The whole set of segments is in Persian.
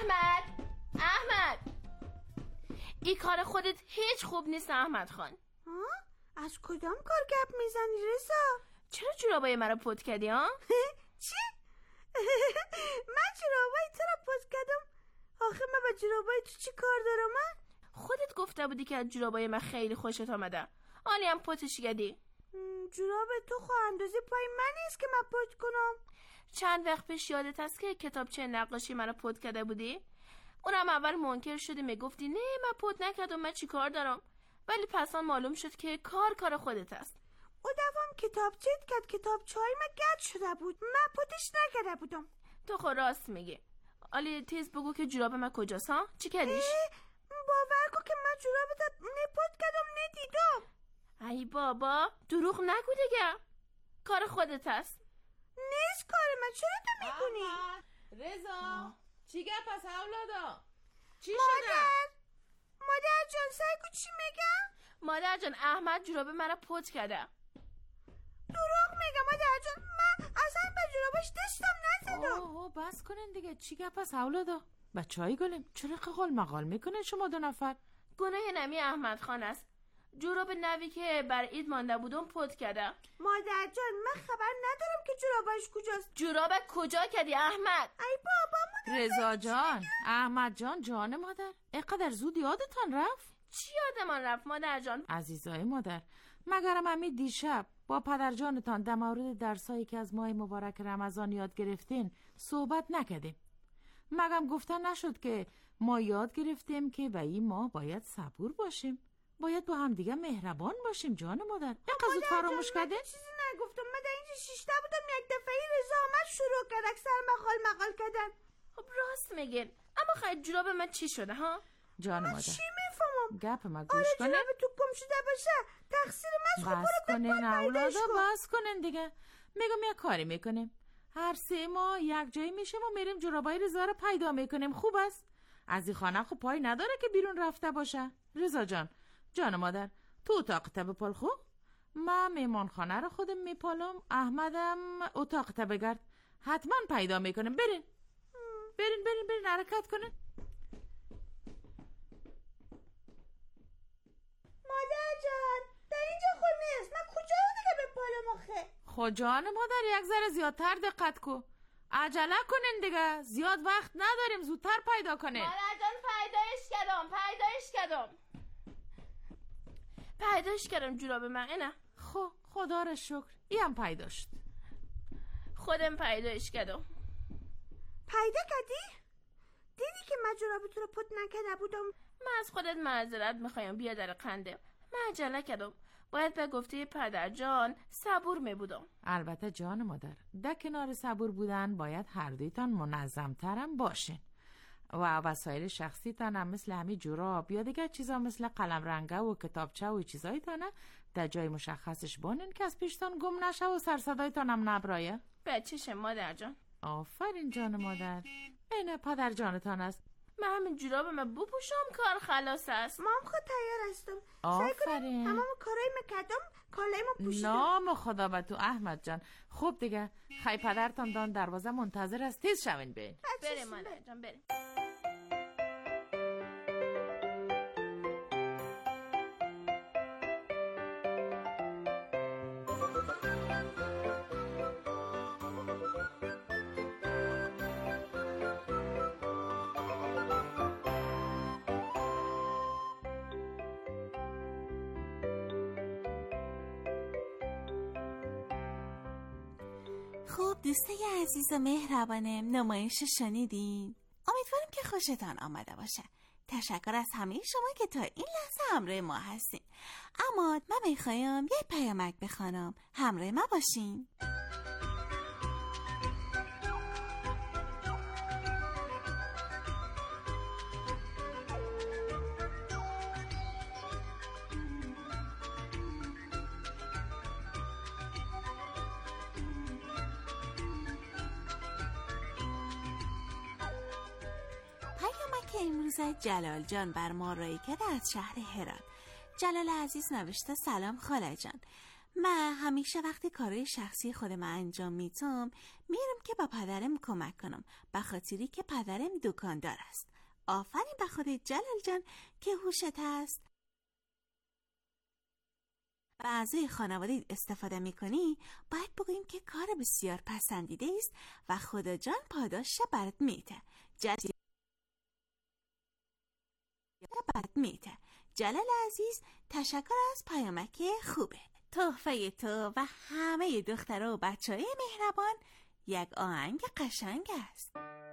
احمد این کار خودت هیچ خوب نیست احمد خان. از کدام کار گپ میزنی رضا؟ چرا جورابای مرا پد کردی ها؟ چی؟ من جورابای تو را پد کردم؟ آخه من با جورابای تو چی کار دارم من؟ خودت گفته بودی که از جورابای من خیلی خوشت آمده، آنی هم پتش کردی. جوراب تو خو اندازه پای من نیست که من پد کنم. چند وقت پیش یادت هست که کتابچه نقاشی مرا پد کرده بودی؟ اونم اول منکر شدی، میگفتی نه من پد نکردم، من چی کار دارم، ولی پس آن معلوم شد که کار خودت است. او دوام کتابچه‌ت کرد، کتابچه‌های من گرد شده بود، من پدش نکرده بودم. تو خود راست میگی. آلی تیز بگو که جوراب من کجاست ها؟ چی کردیش؟ باور کن که من جورابت نه پد کردم نه دیدم. ای بابا دروغ نگو دیگه، کار خودت است. نیست کار من، چرا تو میکنی؟ رضا چی گپ پس اولادا؟ چی شده؟ مادر جان سعی کن چی میگم؟ مادر جان احمد جوراب مرا پد کرده. دروغ میگم مادر جان، من اصلا به جورابش دستم نزدم. بس کنین دیگه، چی گپ پس اولادا؟ بچه‌ای گلم چرا قال مقال میکنه شما دو نفر؟ گناه نمی احمد خان است. جوراب نوی که بر عید مانده بودم پد کرده. مادر جان من خبر ندارم که جورابش کجاست. جورابت کجا کردی احمد؟ ای بابا مادر رضا جان، احمد جان، جان مادر، اینقدر زود یادتان رفت؟ چی یادمان رفت مادر جان؟ عزیزای مادر، مگرم امی دیشب با پدر جانتان در مورد درسایی که از ماه مبارک رمضان یاد گرفتین صحبت نکردیم؟ مگم گفتن نشد که ما یاد گرفتیم که به این ماه باید صبور باشیم، باید با هم دیگه مهربان باشیم جان مادر. اینقدر زود فراموش کردین؟ چیزی نگفتم، من در اینجا شیشته بودم یک دفعه رضا آمد شروع کرد اکثر مقال کردن. خب راست میگین، اما خیلی جوراب من چی شده ها؟ جان مادر چی میفهمم؟ گپ ما گوش کنه. جوراب تو گم شده باشه تقصیر من. بس کنین اولادا، بس کنین دیگه. میگم یک کاری میکنیم، هر 3 ماه یک جایی میشیم و میریم جورابای رضا رو پیدا میکنیم. خوب است؟ از این خانه خب پای نداره که بیرون رفته باشه. رضا جان، جان مادر، تو اتاقت بپال. خوب من میمان خانه رو خودم میپالم، احمدم اتاقت بگرد، حتما پیدا میکنیم. برین حرکت کنین. مادر جان در اینجا خود نیست، من کجا رو دیگه بپالم آخه؟ خود جان مادر یک ذره زیادتر دقت کو، عجله کنین دیگه، زیاد وقت نداریم، زودتر پیدا کنین. مادر جان پیداش کردم جوراب من اینه. خدا را شکر این پیدا شد. خودم پیداش کردم. پیدا کردی؟ دیدی که من جوراب تو رو پد نکرده بودم؟ من از خودت معذرت میخوایم، بیا در قنده، من عجله کردم، باید به گفته پدر جان صبور میبودم. البته جان مادر، در کنار صبور بودن باید هر دویتان منظمترم باشین و وسایل شخصی تانم مثل همین جوراب یا دیگه چیزا مثل قلم رنگه و کتابچه و چیزایی تانه در جای مشخصش بانین که از پیشتان گم نشه و سرصدای تانم نبرایه. بچه‌شم مادر جان. آفرین جان مادر، اینه پدر جانتان است. من همین جورابم بپوشم کار خلاص است. مام خود تیار هستم. آفرین. تمام کارای مکدم کالایمو پوشیدم. نام خدا به تو احمد جان. خوب دیگه خی پدرتان دان دروازه منتظر است، تیز شوین بریم. بریم مادر جان بریم. خب دوستای عزیز و مهربانم، نمایش شنیدین؟ امیدوارم که خوشتان آمده باشه. تشکر از همه شما که تا این لحظه همراه ما هستین. اما من میخوایم یه پیامک بخوانم، همراه ما باشین. امروز جلال جان بر ما رای کرده از شهر هرات. جلال عزیز نوشته سلام خاله جان، من همیشه وقتی کارهای شخصی خودم انجام میدم میرم که با پدرم کمک کنم، به خاطری که پدرم دکاندار است. آفرین به خودت جلال جان که هوشت هست. به اعضای خانواده استفاده میکنی باید بگوییم که کار بسیار پسندیده است و خدا جان پاداش برات میده. جلال عزیز، تشکر از پیامک خوبه. تحفه تو و همه دخترها و بچهای مهربان یک آهنگ قشنگ است.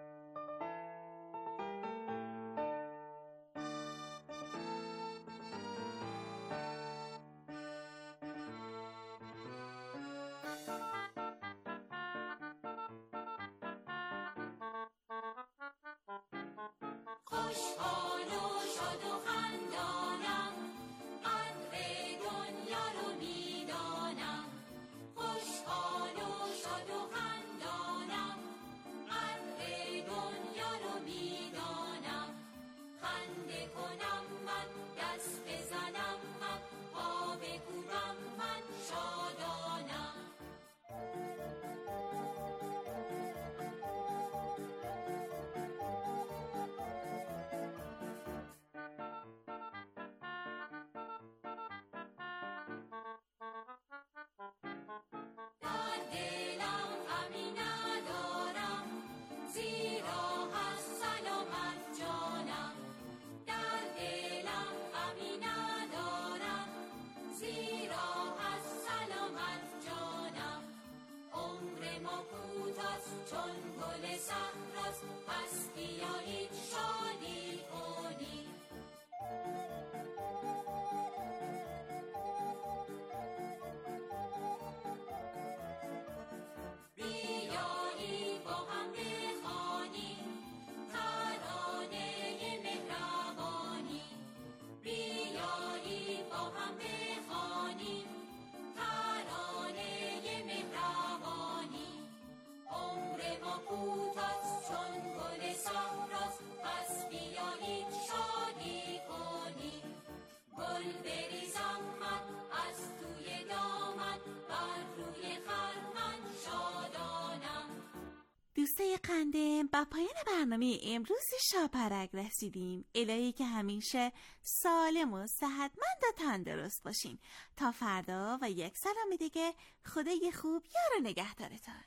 دوستای قندم، با پایان برنامه امروز شاپرک رسیدیم. الهی که همیشه سالم و صحتمند و تندرست باشین. تا فردا و یک سلام دیگه، خدای خوب یار و نگهدارتان.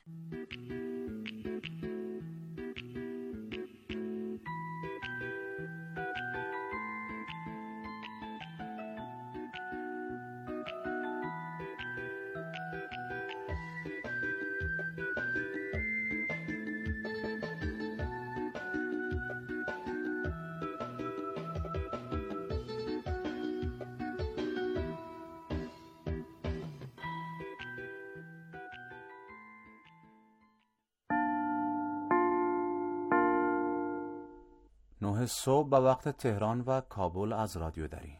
نه صبح به وقت تهران و کابل از رادیو دری.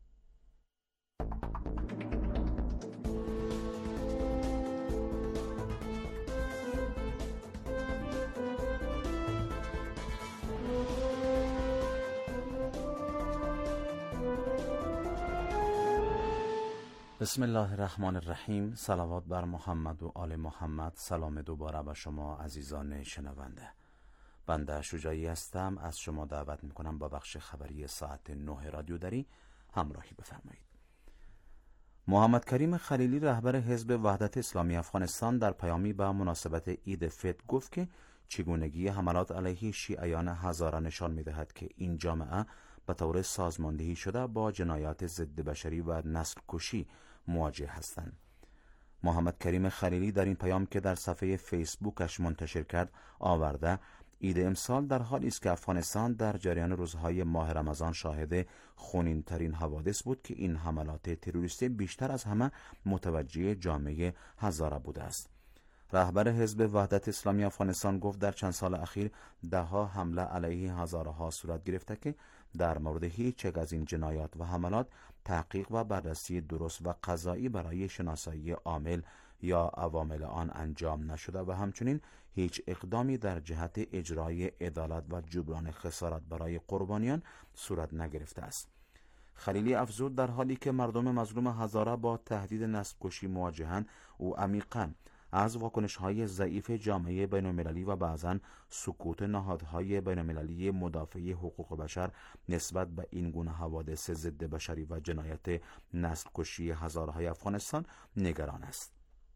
بسم الله الرحمن الرحیم. صلوات بر محمد و آل محمد. سلام دوباره به شما عزیزان شنونده. بنده شجاعی هستم. از شما دعوت میکنم با بخش خبری ساعت 9 رادیو دری همراهی بفرمایید. محمد کریم خلیلی رهبر حزب وحدت اسلامی افغانستان در پیامی به مناسبت عید فطر گفت که چگونگی حملات علیه شیعیان هزاره نشان میدهد که این جامعه به طور سازماندهی شده با جنایات ضد بشری و نسل کشی مواجه هستند. محمد کریم خلیلی در این پیام که در صفحه فیسبوکش منتشر کرد آورده عید امسال در حالی است که افغانستان در جریان روزهای ماه رمضان شاهد خونین‌ترین حوادث بود که این حملات تروریستی بیشتر از همه متوجه جامعه هزاره بوده است. رهبر حزب وحدت اسلامی افغانستان گفت در چند سال اخیر ده‌ها حمله علیه هزاره‌ها صورت گرفته که در مورد هیچ یک از این جنایات و حملات تحقیق و بررسی درست و قضایی برای شناسایی عامل یا عوامل آن انجام نشده و همچنین هیچ اقدامی در جهت اجرای عدالت و جبران خسارت برای قربانیان صورت نگرفته است. خلیلی افزود در حالی که مردم مظلوم هزاره با تهدید نسل‌کشی مواجهند، او عمیقاً از واکنش‌های ضعیف جامعه بین‌المللی و بعضاً سکوت نهادهای بین‌المللی مدافع حقوق بشر نسبت به این گونه حوادث ضد بشری و جنایت نسل‌کشی هزاره‌های افغانستان نگران است.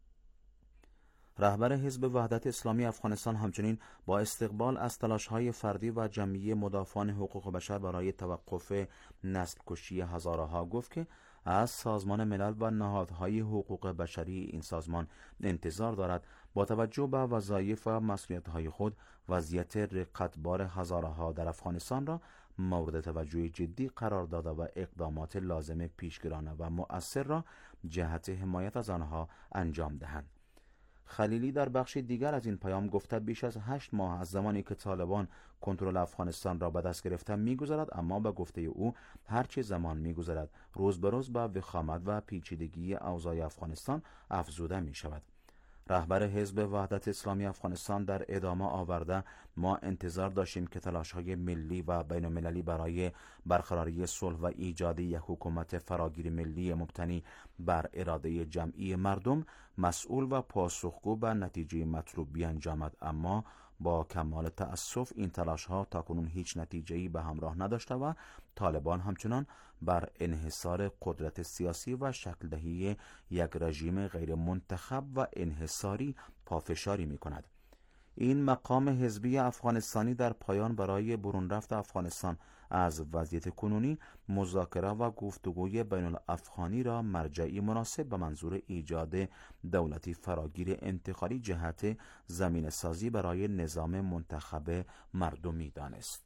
رهبر حزب وحدت اسلامی افغانستان همچنین با استقبال از تلاش‌های فردی و جمعی مدافعان حقوق بشر برای توقف نسل‌کشی هزاره‌ها گفت که از سازمان ملل و نهادهای حقوق بشری این سازمان انتظار دارد با توجه به وظایف و مسئولیت‌های خود وضعیت رقتبار هزاره‌ها در افغانستان را مورد توجه جدی قرار داده و اقدامات لازم پیشگیرانه و مؤثر را جهت حمایت از آنها انجام دهند. خلیلی در بخش دیگر از این پیام گفته بیش از 8 ماه از زمانی که طالبان کنترل افغانستان را به دست گرفتند می‌گذرد، اما به گفته او هرچه زمان می‌گذرد روز به روز به وخامت و پیچیدگی اوضاع افغانستان افزوده می‌شود. رهبر حزب وحدت اسلامی افغانستان در ادامه آورده ما انتظار داشتیم که تلاش‌های ملی و بین‌المللی برای برقراری صلح و ایجاد یک حکومت فراگیر ملی مبتنی بر اراده جمعی مردم مسئول و پاسخگو به نتیجه مطلوب بیانجامد، اما با کمال تأسف این تلاش‌ها تاکنون هیچ نتیجه‌ای به همراه نداشته و طالبان همچنان بر انحصار قدرت سیاسی و شکل دهی یک رژیم غیر منتخب و انحصاری پافشاری می‌کند. این مقام حزبی افغانستانی در پایان برای برون رفت افغانستان از وضعیت کنونی مذاکره و گفتگوی بین الافغانی را مرجعی مناسب به منظور ایجاد دولتی فراگیر انتقالی جهت زمینه سازی برای نظام منتخب مردمی دانست.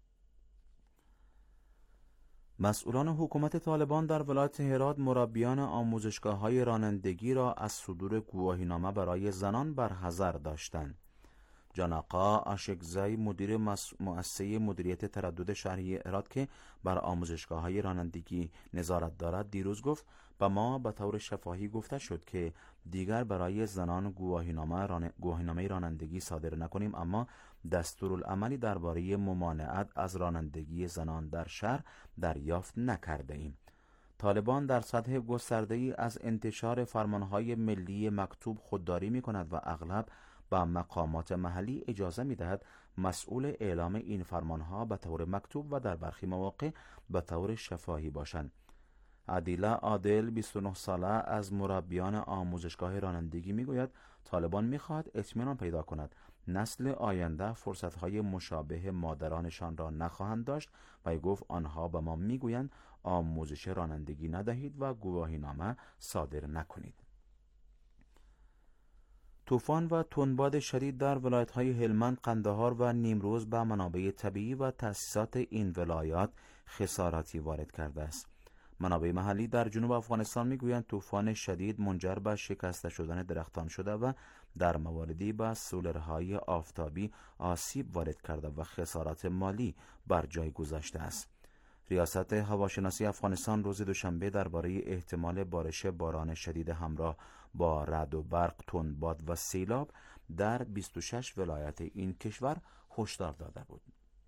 مسئولان حکومت طالبان در ولایت هرات مربیان آموزشگاه‌های رانندگی را از صدور گواهینامه برای زنان برحذر داشتند. جان آقا آشکزی مدیر مؤسسه مدیریت تردد شهری هرات که بر آموزشگاه‌های رانندگی نظارت دارد دیروز گفت به ما به طور شفاهی گفته شد که دیگر برای زنان گواهینامه رانندگی صادر نکنیم، اما دستورالعملی درباره ممانعت از رانندگی زنان در شهر دریافت نکرده ایم. طالبان در سطح گسترده‌ای از انتشار فرمانهای ملی مکتوب خودداری می‌کند و اغلب با مقامات محلی اجازه می‌دهد مسئول اعلام این فرمانها به طور مکتوب و در برخی مواقع به طور شفاهی باشند. عادله عادل 29 ساله از مربیان آموزشگاه رانندگی میگوید طالبان میخواهد اطمینان پیدا کند نسل آینده فرصت‌های مشابه مادرانشان را نخواهند داشت و گفت آنها به ما میگویند آموزش رانندگی ندهید و گواهینامه صادر نکنید. طوفان و تندباد شدید در ولایت‌های هلمند، قندهار و نیمروز به منابع طبیعی و تأسیسات این ولایات خساراتی وارد کرده است. منابع محلی در جنوب افغانستان میگویند طوفان شدید منجر به شکسته شدن درختان شده و در مواردی به سولرهای آفتابی آسیب وارد کرده و خسارات مالی بر جای گذاشته است. ریاست هواشناسی افغانستان روز دوشنبه درباره احتمال بارش باران شدید همراه با رعد و برق، تندباد و سیلاب در 26 ولایت این کشور هشدار داده بود.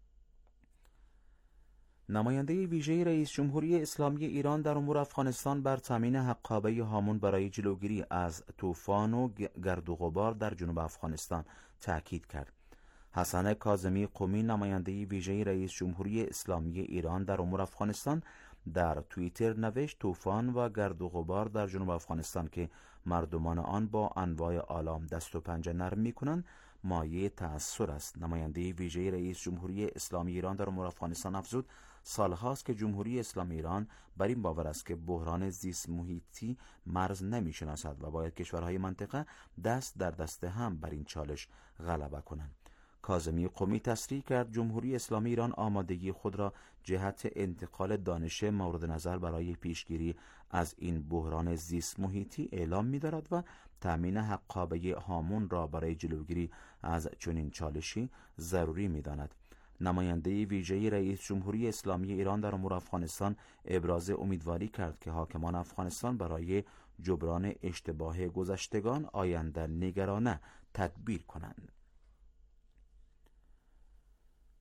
نماینده ویژه رئیس جمهوری اسلامی ایران در امور افغانستان بر تامین حقابه هامون برای جلوگیری از طوفان و گرد و غبار در جنوب افغانستان تاکید کرد. حسن کاظمی قمی نماینده ویژه رئیس جمهوری اسلامی ایران در امور افغانستان در توییتر نوشت طوفان و گرد و غبار در جنوب افغانستان که مردمان آن با انواع آلام دست و پنجه نرم می‌کنند مایه تأثیر است. نماینده ویژه رئیس جمهوری اسلامی ایران در امور افغانستان افزود سالهاست که جمهوری اسلامی ایران بر این باور است که بحران زیست محیطی مرز نمی‌شناسد و باید کشورهای منطقه دست در دست هم بر این چالش غلبه کنند. کاظمی قمی تصریح کرد جمهوری اسلامی ایران آمادگی خود را جهت انتقال دانش مورد نظر برای پیشگیری از این بحران زیست محیطی اعلام می‌دارد و تامین حقابه هامون را برای جلوگیری از چنین چالشی ضروری می‌داند. نماینده ویژه رئیس جمهوری اسلامی ایران در امور افغانستان ابراز امیدواری کرد که حاکمان افغانستان برای جبران اشتباه گذشتگان آینده نگرانه تدبیر کنند.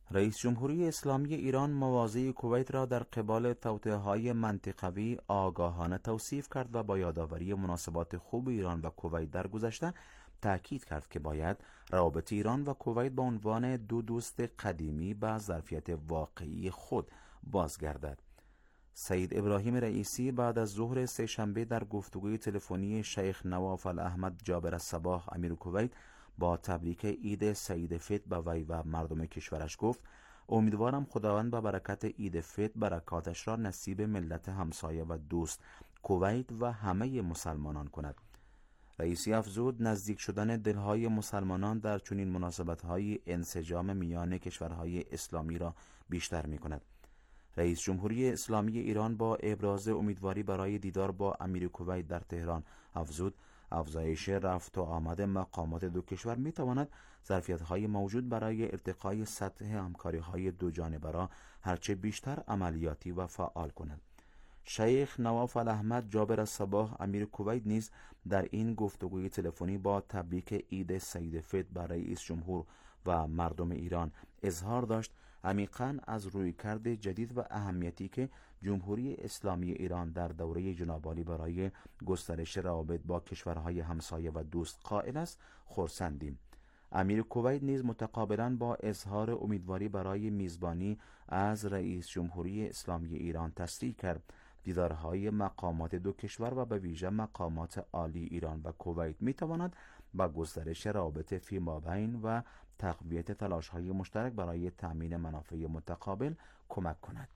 رئیس جمهوری اسلامی ایران مواضع کویت را در قبال توطئه‌های منطقوی آگاهانه توصیف کرد و با یادآوری مناسبات خوب ایران و کویت در گذشته تأکید کرد که باید روابط ایران و کویت به عنوان دو دوست قدیمی به ظرفیت واقعی خود بازگردد. سید ابراهیم رئیسی بعد از ظهر سه‌شنبه در گفتگوی تلفنی شیخ نواف الاحمد جابر الصباح امیر کویت با تبریک عید سعید فطر به وی و مردم کشورش گفت: امیدوارم خداوند به برکت عید فطر برکاتش را نصیب ملت همسایه و دوست کویت و همه مسلمانان کند. رئیسی افزود نزدیک شدن دلهای مسلمانان در چنین مناسبت‌های انسجام میان کشورهای اسلامی را بیشتر می‌کند. رئیس جمهوری اسلامی ایران با ابراز امیدواری برای دیدار با امیر کویت در تهران افزود افزایش رفت و آمد مقامات دو کشور می‌تواند ظرفیت‌های موجود برای ارتقای سطح همکاری‌های دو جانبه را هرچه بیشتر عملیاتی و فعال کند. شیخ نواف الاحمد جابر الصباح امیر کویت نیز در این گفتگوی تلفنی با تبریک عید سعید فطر برای رئیس جمهور و مردم ایران اظهار داشت عمیقاً از رویکرد جدید و اهمیتی که جمهوری اسلامی ایران در دوره جناب عالی برای گسترش روابط با کشورهای همسایه و دوست قائل است خرسندیم. امیر کویت نیز متقابلاً با اظهار امیدواری برای میزبانی از رئیس جمهوری اسلامی ایران تصریح کرد دیدارهای مقامات دو کشور و به ویژه مقامات عالی ایران و کویت میتواند با گسترش روابط فیمابین و تقویت تلاش‌های مشترک برای تأمین منافع متقابل کمک کند.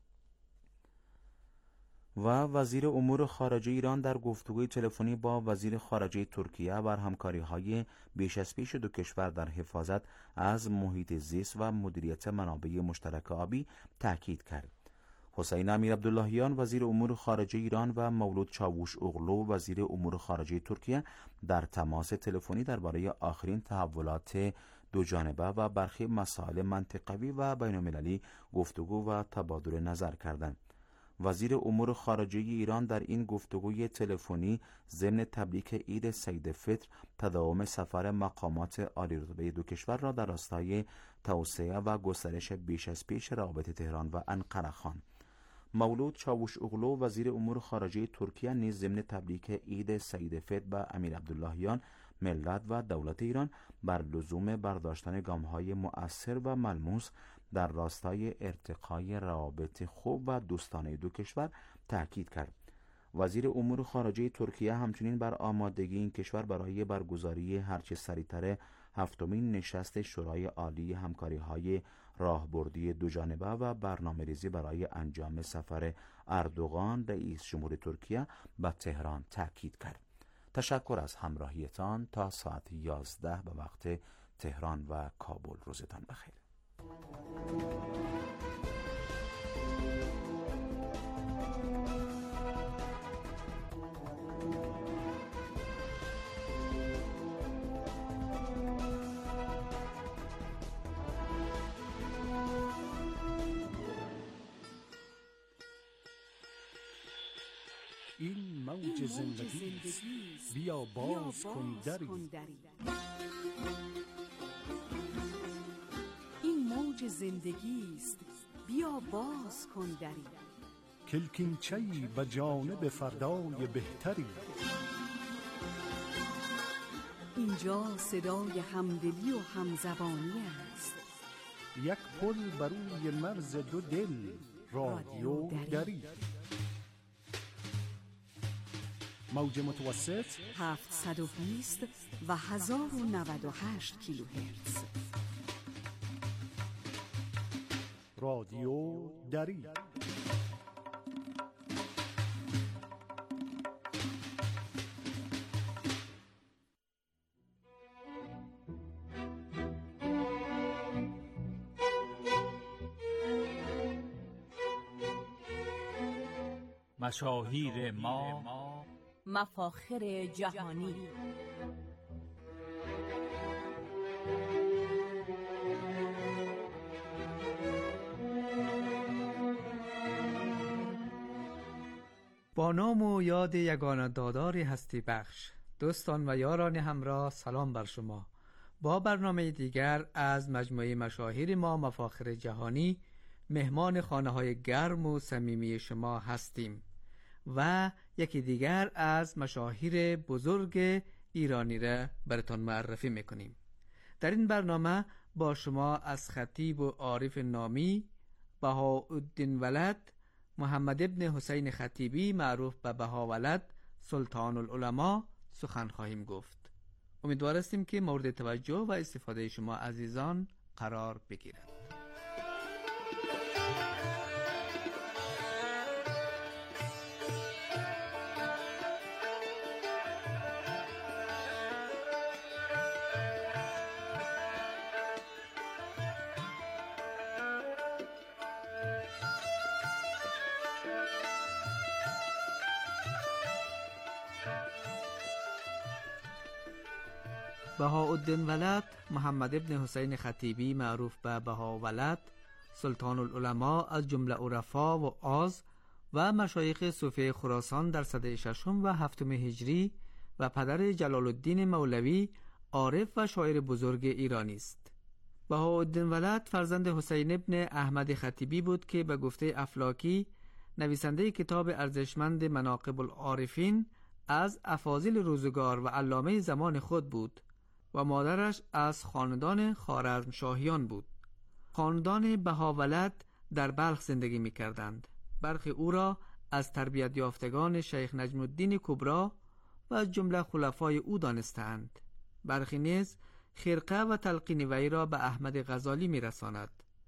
و وزیر امور خارجه ایران در گفتگوی تلفنی با وزیر خارجه ترکیه بر همکاری‌های بیش از پیش دو کشور در حفاظت از محیط زیست و مدیریت منابع مشترک آبی تأکید کرد. حسین امیر عبداللهیان وزیر امور خارجه ایران و مولود چاووش اوغلو وزیر امور خارجه ترکیه در تماس تلفنی درباره آخرین تحولات دو جانبه و برخی مسائل منطقوی و بین‌المللی گفتگو و تبادل نظر کردند. وزیر امور خارجه ایران در این گفتگوی تلفنی ضمن تبریک عید سعید فطر تداوم سفر مقامات عالی‌رتبه دو کشور را در راستای توسعه و گسترش بیش از پیش روابط تهران و انقره خواند. مولود چاووش اوغلو وزیر امور خارجه ترکیه نیز ضمن تبریک عید سعید فطر به امیر عبداللهیان ملت و دولت ایران بر لزوم برداشتن گام‌های مؤثر و ملموس در راستای ارتقای روابط خوب و دوستانه دو کشور تأکید کرد. وزیر امور خارجه ترکیه همچنین بر آمادگی این کشور برای برگزاری هرچه سریعتر هفتمین نشست شورای عالی همکاری‌های راهبردی دو جانبه و برنامه‌ریزی برای انجام سفر اردوغان رئیس جمهور ترکیه به تهران تأکید کرد. تشکر از همراهیتان. تا ساعت 11 به وقت تهران و کابل روزتان بخیر. این موج زندگی بیا باز کن دری. این موج زندگی است بیا باز کن دری. کلکینچه‌ای به جانب فردای بهتری. اینجا صدای همدلی و همزبانی است. یک پل بر روی مرز دو دل رادیو دری. موج متوسط 720 و 1098 کیلوهرتز. رادیو دری. مشاهیر ما، مفاخر جهانی. با نام و یاد یگانه دادار هستی بخش، دوستان و یاران همراه، سلام بر شما. با برنامه دیگر از مجموعه مشاهیر ما مفاخر جهانی مهمان خانه‌های گرم و صمیمی شما هستیم و یکی دیگر از مشاهیر بزرگ ایرانی را براتون معرفی میکنیم. در این برنامه با شما از خطیب و عارف نامی بهاءالدین ولد محمد ابن حسین خطیبی معروف به بهاولد سلطان العلماء سخن خواهیم گفت. امیدوار هستیم که مورد توجه و استفاده شما عزیزان قرار بگیرد. بهاءالدین ولد محمد ابن حسین خطیبی معروف به بهاولد سلطان العلماء از جمله عرفا و آز و مشایخ صوفی خراسان در سده ششم و هفتم هجری و پدر جلال الدین مولوی عارف و شاعر بزرگ ایرانی است. بهاءالدین ولد فرزند حسین ابن احمد خطیبی بود که به گفته افلاکی نویسنده کتاب ارزشمند مناقب العارفین از افاضل روزگار و علامه زمان خود بود و مادرش از خاندان خوارزمشاهیان بود. خاندان بهاولد در بلخ زندگی می کردند. برخی او را از تربیت یافتگان شیخ نجم الدین کبرا و از جمله خلفای او دانستند. برخی نیز خرقه و تلقین وی را به احمد غزالی می رساند.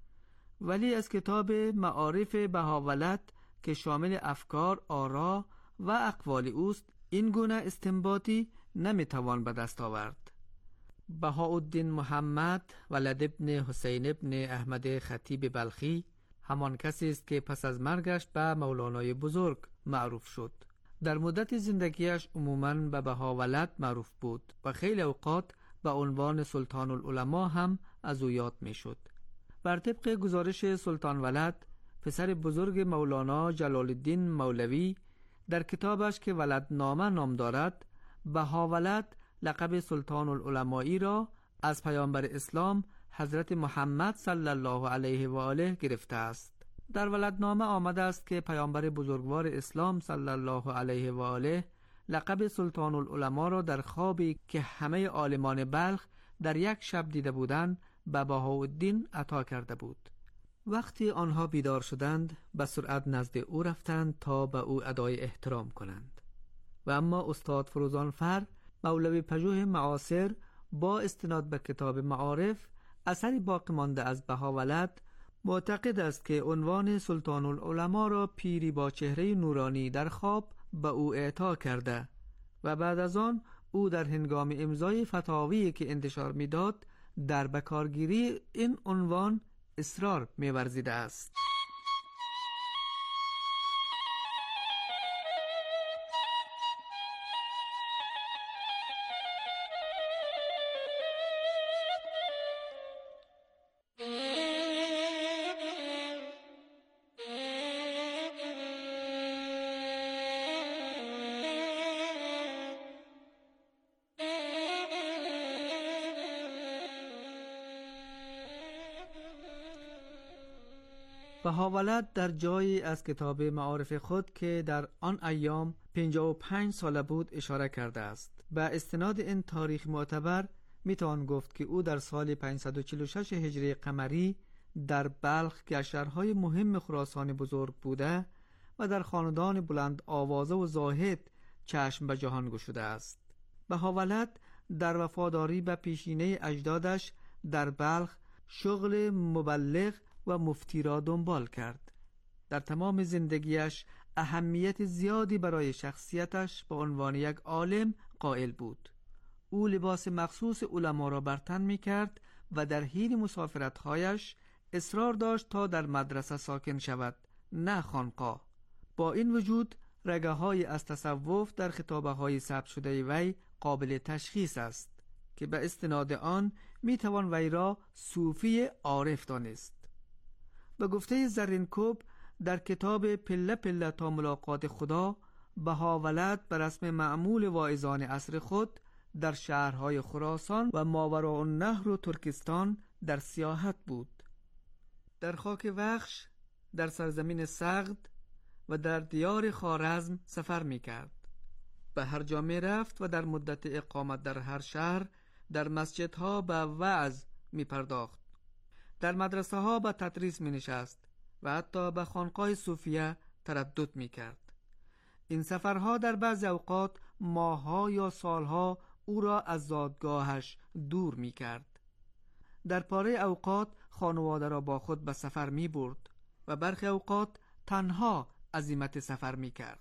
ولی از کتاب معارف بهاولد که شامل افکار، آرا و اقوال اوست این گونه استنباطی نمی توان به دست آورد. بهاءالدین محمد ولد ابن حسین ابن احمد خطیب بلخی همان کسی است که پس از مرگش به مولانای بزرگ معروف شد. در مدت زندگیش عموماً به بهاولد معروف بود و خیلی اوقات به عنوان سلطان العلماء هم از او یاد می شد. بر طبق گزارش سلطان ولد پسر بزرگ مولانا جلال الدین مولوی در کتابش که ولدنامه نام دارد بهاولد لقب سلطان العلمائی را از پیامبر اسلام حضرت محمد صلی الله علیه و آله گرفته است. در ولدنامه آمده است که پیامبر بزرگوار اسلام صلی الله علیه و آله لقب سلطان العلماء را در خوابی که همه عالمان بلخ در یک شب دیده بودند به بهاءالدین عطا کرده بود. وقتی آنها بیدار شدند به سرعت نزد او رفتند تا به او ادای احترام کنند. و اما استاد فروزانفر مولوی پژوه معاصر با استناد به کتاب معارف اثری باقی مانده از بهاولد معتقد است که عنوان سلطان العلماء را پیری با چهره نورانی در خواب به او اعطا کرده و بعد از آن او در هنگام امضای فتاوی که انتشار میداد در بکارگیری این عنوان اصرار می‌ورزیده است. بهاولد در جایی از کتاب معارف خود که در آن ایام 55 ساله بود اشاره کرده است. به استناد این تاریخ معتبر میتوان گفت که او در سال 546 هجری قمری در بلخ که از شهرهای مهم خراسان بزرگ بوده و در خاندان بلند آوازه و زاهد چشم به جهان گشوده است. بهاولد در وفاداری به پیشینه اجدادش در بلخ شغل مبلغ و مفتی را دنبال کرد. در تمام زندگیش اهمیت زیادی برای شخصیتش به عنوان یک عالم قائل بود. او لباس مخصوص علما را بر تن می کرد و در حین مسافرت‌هایش اصرار داشت تا در مدرسه ساکن شود، نه خانقاه. با این وجود رگه‌های از تصوف در خطابه‌های ثبت شده وی قابل تشخیص است که به استناد آن می توان وی را صوفی عارف دانست. به گفته زرینکوب در کتاب پله پله تا ملاقات خدا، بهاولد بر رسم معمول واعظان عصر خود در شهرهای خراسان و ماوراءالنهر و ترکستان در سیاحت بود. در خاک وخش، در سرزمین سغد و در دیار خوارزم سفر می کرد. به هر جا می رفت و در مدت اقامت در هر شهر در مسجدها به وعظ می پرداخت. در مدرسه ها به تدریس می نشست و حتی به خانقاه صوفیه تردد می کرد. این سفرها در بعض اوقات ماه‌ها یا سالها او را از زادگاهش دور می کرد. در پاره اوقات خانواده را با خود به سفر می برد و برخی اوقات تنها عزیمت سفر می کرد.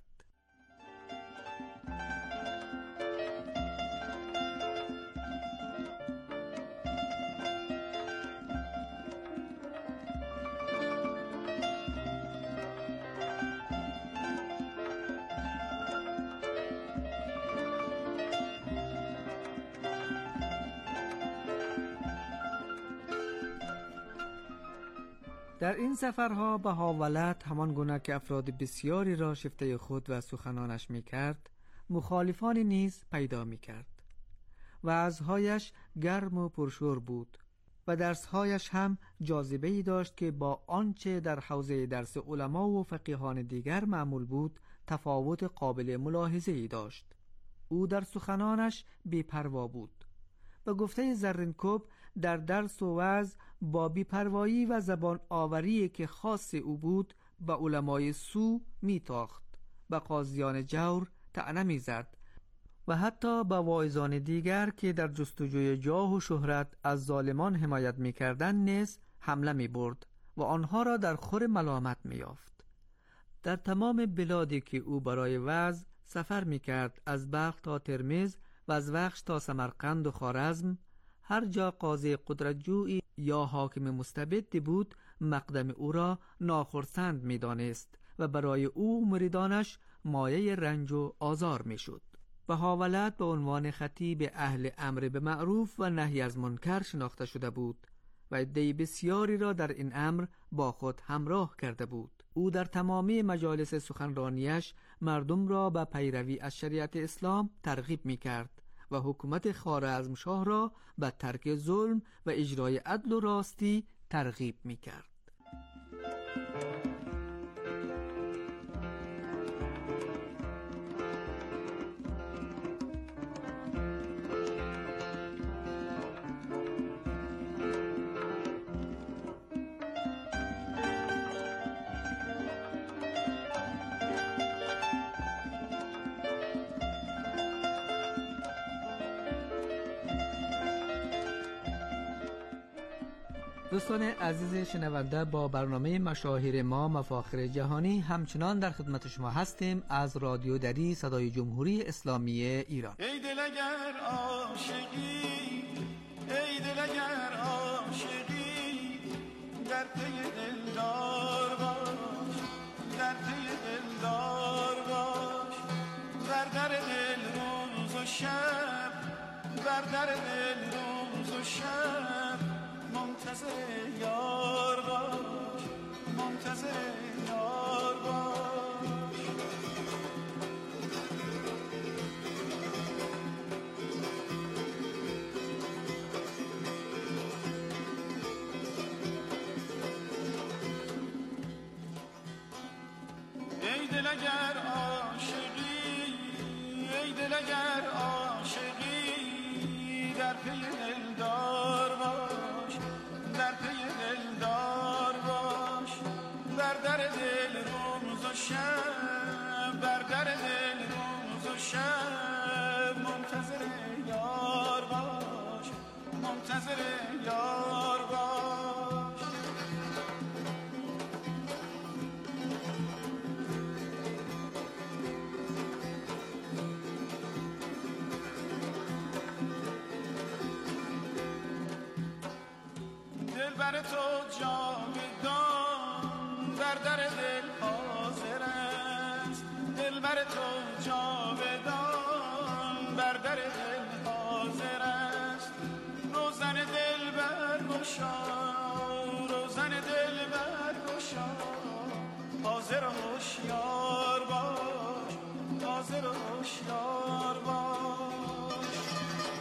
در این سفرها بهاءالولد همان گونه که افراد بسیاری را شفته خود و سخنانش می کرد، مخالفانی نیز پیدا می کرد. وعظهایش گرم و پرشور بود و درسهایش هم جاذبه‌ای داشت که با آنچه در حوزه درس علما و فقیهان دیگر معمول بود تفاوت قابل ملاحظه‌ای داشت. او در سخنانش بی‌پروا بود. به گفته زرینکوب در درس و وعظ با بی‌پروایی و زبان آوری که خاص او بود به علمای سو میتاخت، به قاضیان جور طعنه میزد و حتی به واعظان دیگر که در جستجوی جاه و شهرت از ظالمان حمایت میکردند نیز حمله میبرد و آنها را در خور ملامت میافت. در تمام بلادی که او برای وعظ سفر میکرد، از بلخ تا ترمذ و از وخش تا سمرقند و خوارزم، هر جا قاضی قدرتجویی یا حاکم مستبدی بود مقدم او را ناخرسند می‌دانست و برای او مریدانش مایه رنج و آزار می‌شد. بهاءالولد به عنوان خطیب اهل امر به معروف و نهی از منکر شناخته شده بود و عده بسیاری را در این امر با خود همراه کرده بود. او در تمامی مجالس سخنرانیش مردم را به پیروی از شریعت اسلام ترغیب می‌کرد و حکومت خوارزمشاه را به ترک ظلم و اجرای عدل و راستی ترغیب می‌کرد. دوستان عزیز شنونده، با برنامه مشاهیر ما مفاخر جهانی همچنان در خدمت شما هستیم از رادیو دری صدای جمهوری اسلامی ایران. ای دل اگر عاشقی، ای دل اگر عاشقی، در پی دلدار باش، در پی دلدار باش، بر در دل روز و شب، بر در دل روز و شب، منتظر یار باش، منتظر یار باش. ای دل اگر عاشقی، ای دل اگر عاشقی، در پی دلدار باش، در پی دلدار باش، بر در دل روز و شب، بر در دل روز و شب، منتظر یار باش، منتظر یار باش. دل بر تو جاودان بر در دل حاضر است، دل بر تو جاودان بر در دل حاضر است. روزن دل برگشا، روزن دل برگشا، حاضر و هوشیار باش، حاضر و هوشیار باش.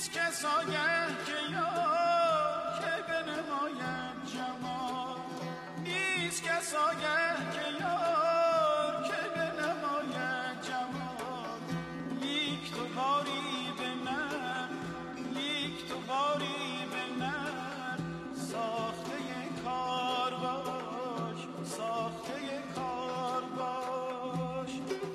نیست کسایه که یار که بنماید جمال، نیست کسایه که یار که بنماید جمال. لیک تو باری به من، لیک تو باری به من، ساخته کار باش، ساخته کار باش.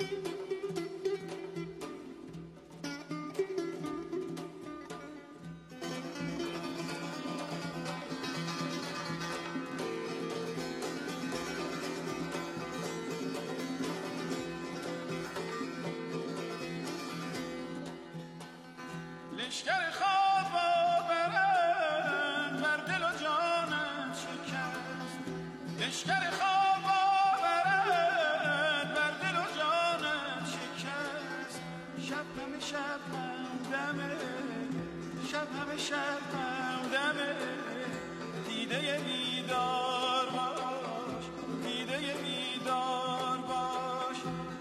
لشکر خواب آورند بر دل و جانت شکست، لشکر خواب آورند بر دل و جانت شکست. شب همه شب همدمه، شب همه شب همدمه، دیده بیدار باش، دیده بیدار باش.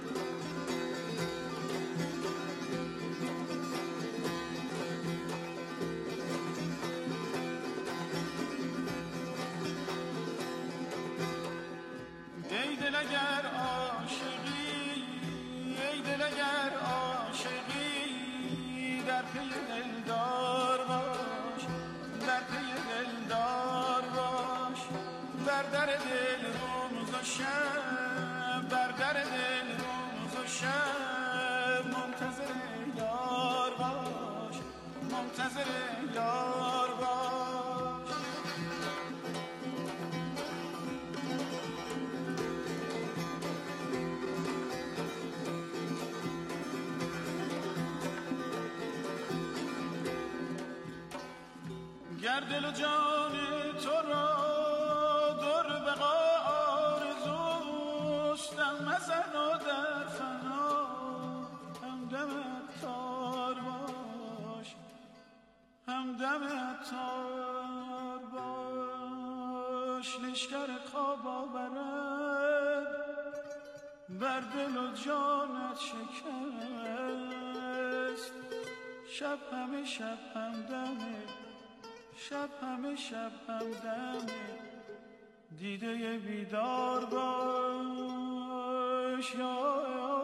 ای دل اگر عاشقی، ای دل اگر عاشقی، در پی دلدار باش، در پی دلدار باش. بر در دل روز و شب، بر در دل روز و شب، منتظر یار باش، منتظر یار باش. گر دل و جان تو را در بقا آرزوست، دم مزن و در فنا همدم عطار باش، همدم عطار باش. لشکر خواب آورد بر دل و جانت شکست، شب همه شب همدمه، شب همه شب همدمه، دیده بیدار باش. یا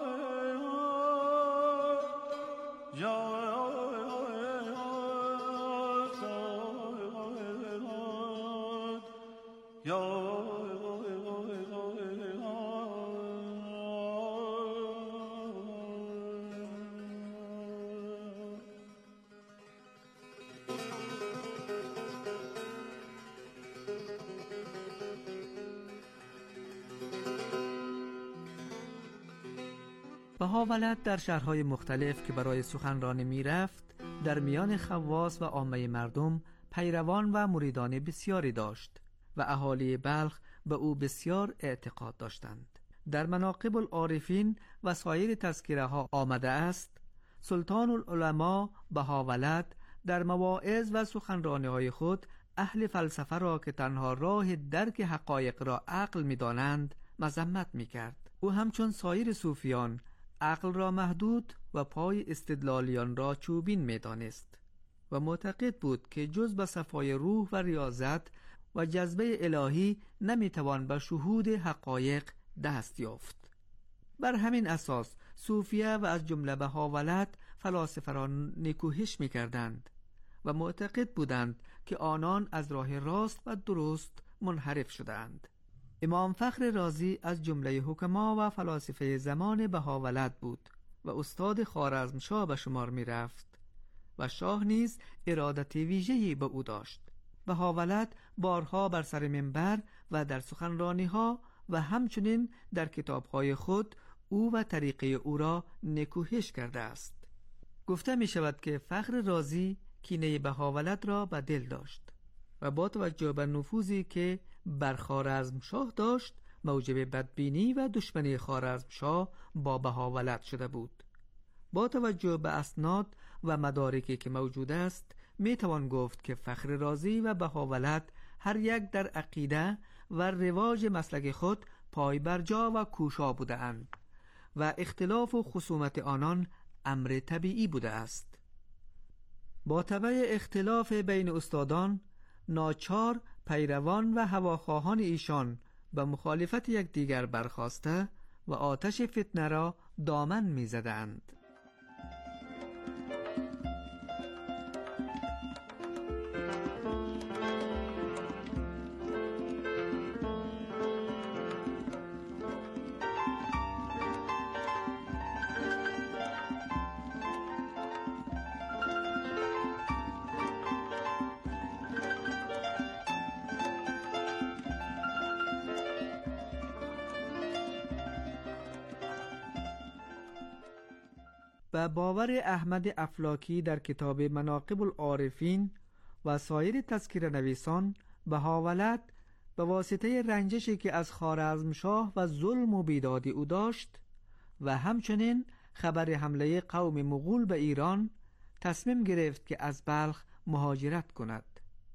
یا بهاولد در شهرهای مختلف که برای سخنرانی میرفت، در میان خواص و عامه مردم پیروان و مریدان بسیاری داشت و اهالی بلخ به او بسیار اعتقاد داشتند. در مناقب العارفین و سایر تذکره ها آمده است سلطان العلماء بهاولد در مواعظ و سخنرانی های خود اهل فلسفه را که تنها راه درک حقایق را عقل می دانند مذمت می کرد. او همچون سایر صوفیان عقل را محدود و پای استدلالیان را چوبین می دانست و معتقد بود که جز به صفای روح و ریاضت و جذبه الهی نمی توان به شهود حقایق دست یافت. بر همین اساس صوفیه و از جمله بهاولد فلاسفه را نکوهش می کردند و معتقد بودند که آنان از راه راست و درست منحرف شدند. امام فخر رازی از جمله حکما و فلاسفه زمان بهاولد بود و استاد خوارزمشاه به شمار می رفت و شاه نیز ارادت ویژه‌ای به او داشت. بهاولد بارها بر سر منبر و در سخنرانی‌ها و همچنین در کتاب‌های خود او و طریقه او را نکوهش کرده است. گفته می شود که فخر رازی کینه بهاولد را به دل داشت و با توجه به نفوذی که بر خوارزمشاه داشت موجب بدبینی و دشمنی خوارزمشاه با بهاولد شده بود. با توجه به اسناد و مدارکی که موجود است می توان گفت که فخر رازی و بهاولد هر یک در عقیده و رواج مسلک خود پای برجا و کوشا بوده اند و اختلاف و خصومت آنان امر طبیعی بوده است. با تبع اختلاف بین استادان، ناچار پیروان و هواخواهان ایشان به مخالفت یکدیگر برخاسته و آتش فتنه را دامن می‌زدند. و باور احمد افلاکی در کتاب مناقب العارفین و سایر تذکره نویسان، بهاولد به واسطه رنجشی که از خوارزمشاه و ظلم و بیدادی او داشت و همچنین خبر حمله قوم مغول به ایران، تصمیم گرفت که از بلخ مهاجرت کند.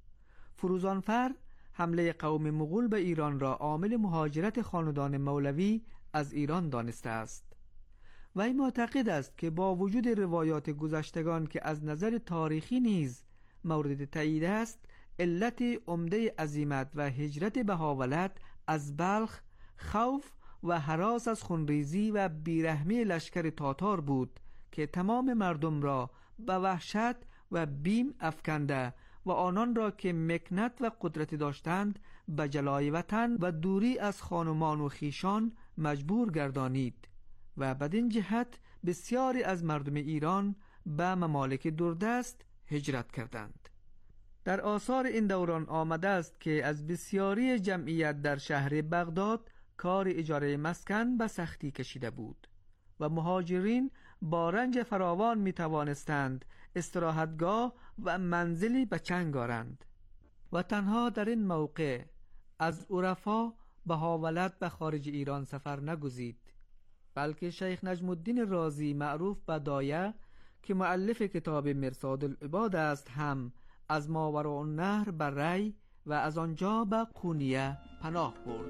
فروزانفر حمله قوم مغول به ایران را عامل مهاجرت خاندان مولوی از ایران دانسته است. وی معتقد است که با وجود روایات گذشتگان که از نظر تاریخی نیز مورد تایید است، علت عمده عزیمت و هجرت بهاولد از بلخ خوف و هراس از خونریزی و بیرحمی لشکر تاتار بود که تمام مردم را به وحشت و بیم افکنده و آنان را که مکنت و قدرت داشتند به جلای وطن و دوری از خانمان و خیشان مجبور گردانید و بدین جهت بسیاری از مردم ایران به ممالک دوردست هجرت کردند. در آثار این دوران آمده است که از بسیاری جمعیت در شهر بغداد کار اجاره مسکن به سختی کشیده بود و مهاجرین با رنج فراوان می توانستند استراحتگاه و منزلی به چنگ آرند و تنها در این موقع از عرفا بهاولد به خارج ایران سفر نگزید، بلکه شیخ نجم الدین رازی معروف به دایه که مؤلف کتاب مرصاد العباد است هم از ماوراءالنهر به ری و از آنجا به قونیه پناه برد.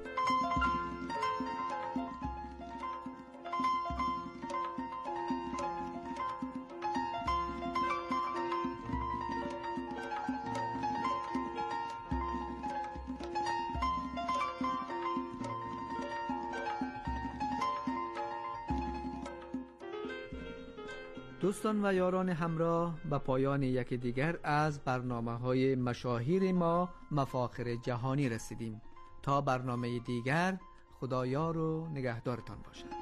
دوستان و یاران همراه، به پایان یکی دیگر از برنامه‌های مشاهیر ما مفاخر جهانی رسیدیم. تا برنامه دیگر، خدایار و نگهدارتان باشد.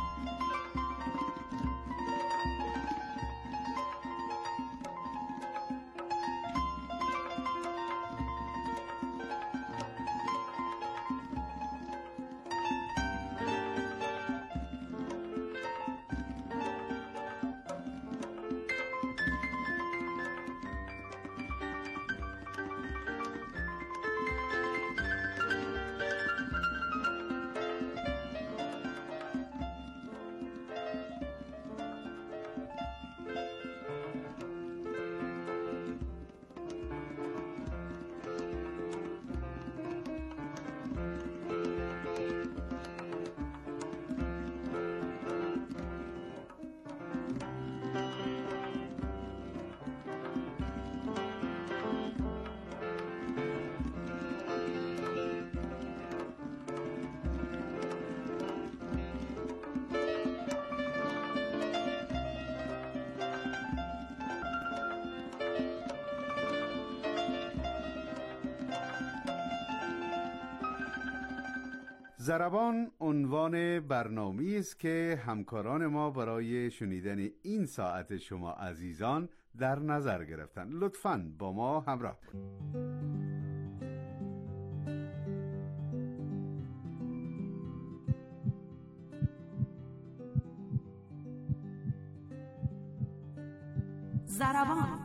ضربان عنوان برنامه‌ای است که همکاران ما برای شنیدن این ساعت شما عزیزان در نظر گرفتن. لطفاً با ما همراه کنید. ضربان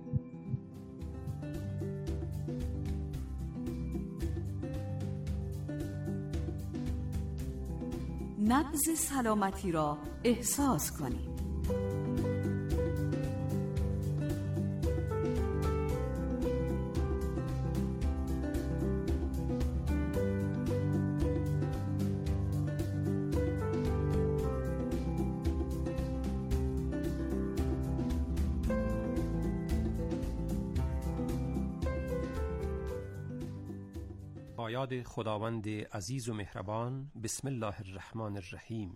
نبض سلامتی را احساس کنید. با یاد خداوند عزیز و مهربان. بسم الله الرحمن الرحیم.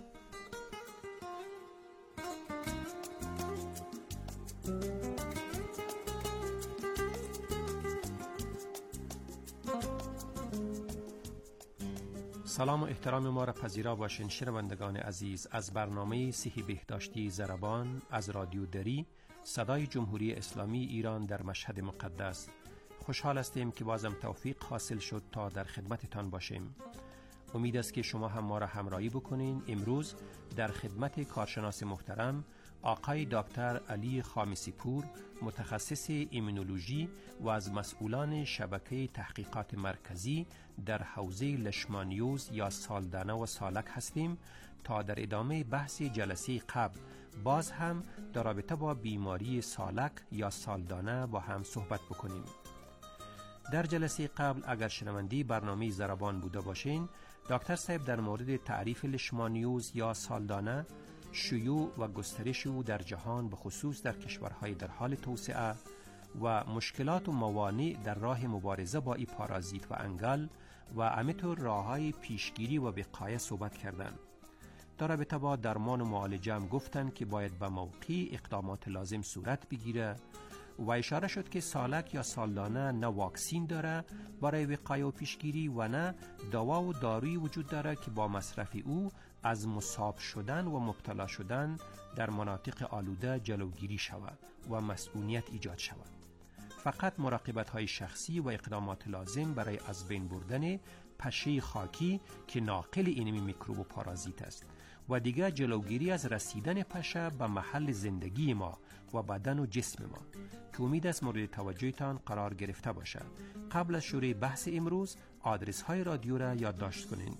سلام و احترام ما را پذیرا باشین شنوندگان عزیز از برنامه صحی بهداشتی ضربان از رادیو دری، صدای جمهوری اسلامی ایران در مشهد مقدس. خوشحال هستیم که بازم توفیق حاصل شد تا در خدمتتان باشیم. امید است که شما هم ما را همراهی بکنین. امروز در خدمت کارشناس محترم آقای دکتر علی خامسی پور، متخصص ایمونولوژی و از مسئولان شبکه تحقیقات مرکزی در حوزه لشمانیوز یا سالدانه و سالک هستیم تا در ادامه بحث جلسه قبل باز هم در رابطه با بیماری سالک یا سالدانه با هم صحبت بکنیم. در جلسه قبل اگر شنوندی برنامه ضربان بوده باشین، دکتر صاحب در مورد تعریف لشمانیوز یا سالدانه، شیوع و گسترش او در جهان به خصوص در کشورهای در حال توسعه و مشکلات و موانع در راه مبارزه با این پارازیت و انگل و همینطور راه‌های پیشگیری و وقایه صحبت کردند. در رابطه با درمان و معالجه هم گفتند که باید به موقع اقدامات لازم صورت بگیره و اشاره شد که سالک یا سالدانه نه واکسین داره برای وقایه و پیشگیری و نه دوا و دارویی وجود داره که با مصرف او از مصاب شدن و مبتلا شدن در مناطق آلوده جلوگیری شود و مسئولیت ایجاد شود. فقط مراقبت‌های شخصی و اقدامات لازم برای از بین بردن پشه خاکی که ناقل این میکروب و پارازیت است و دیگر جلوگیری از رسیدن پشه به محل زندگی ما و بدن و جسم ما که امید است مورد توجهتان قرار گرفته باشد. قبل از شروع بحث امروز آدرس های رادیو را یادداشت کنین: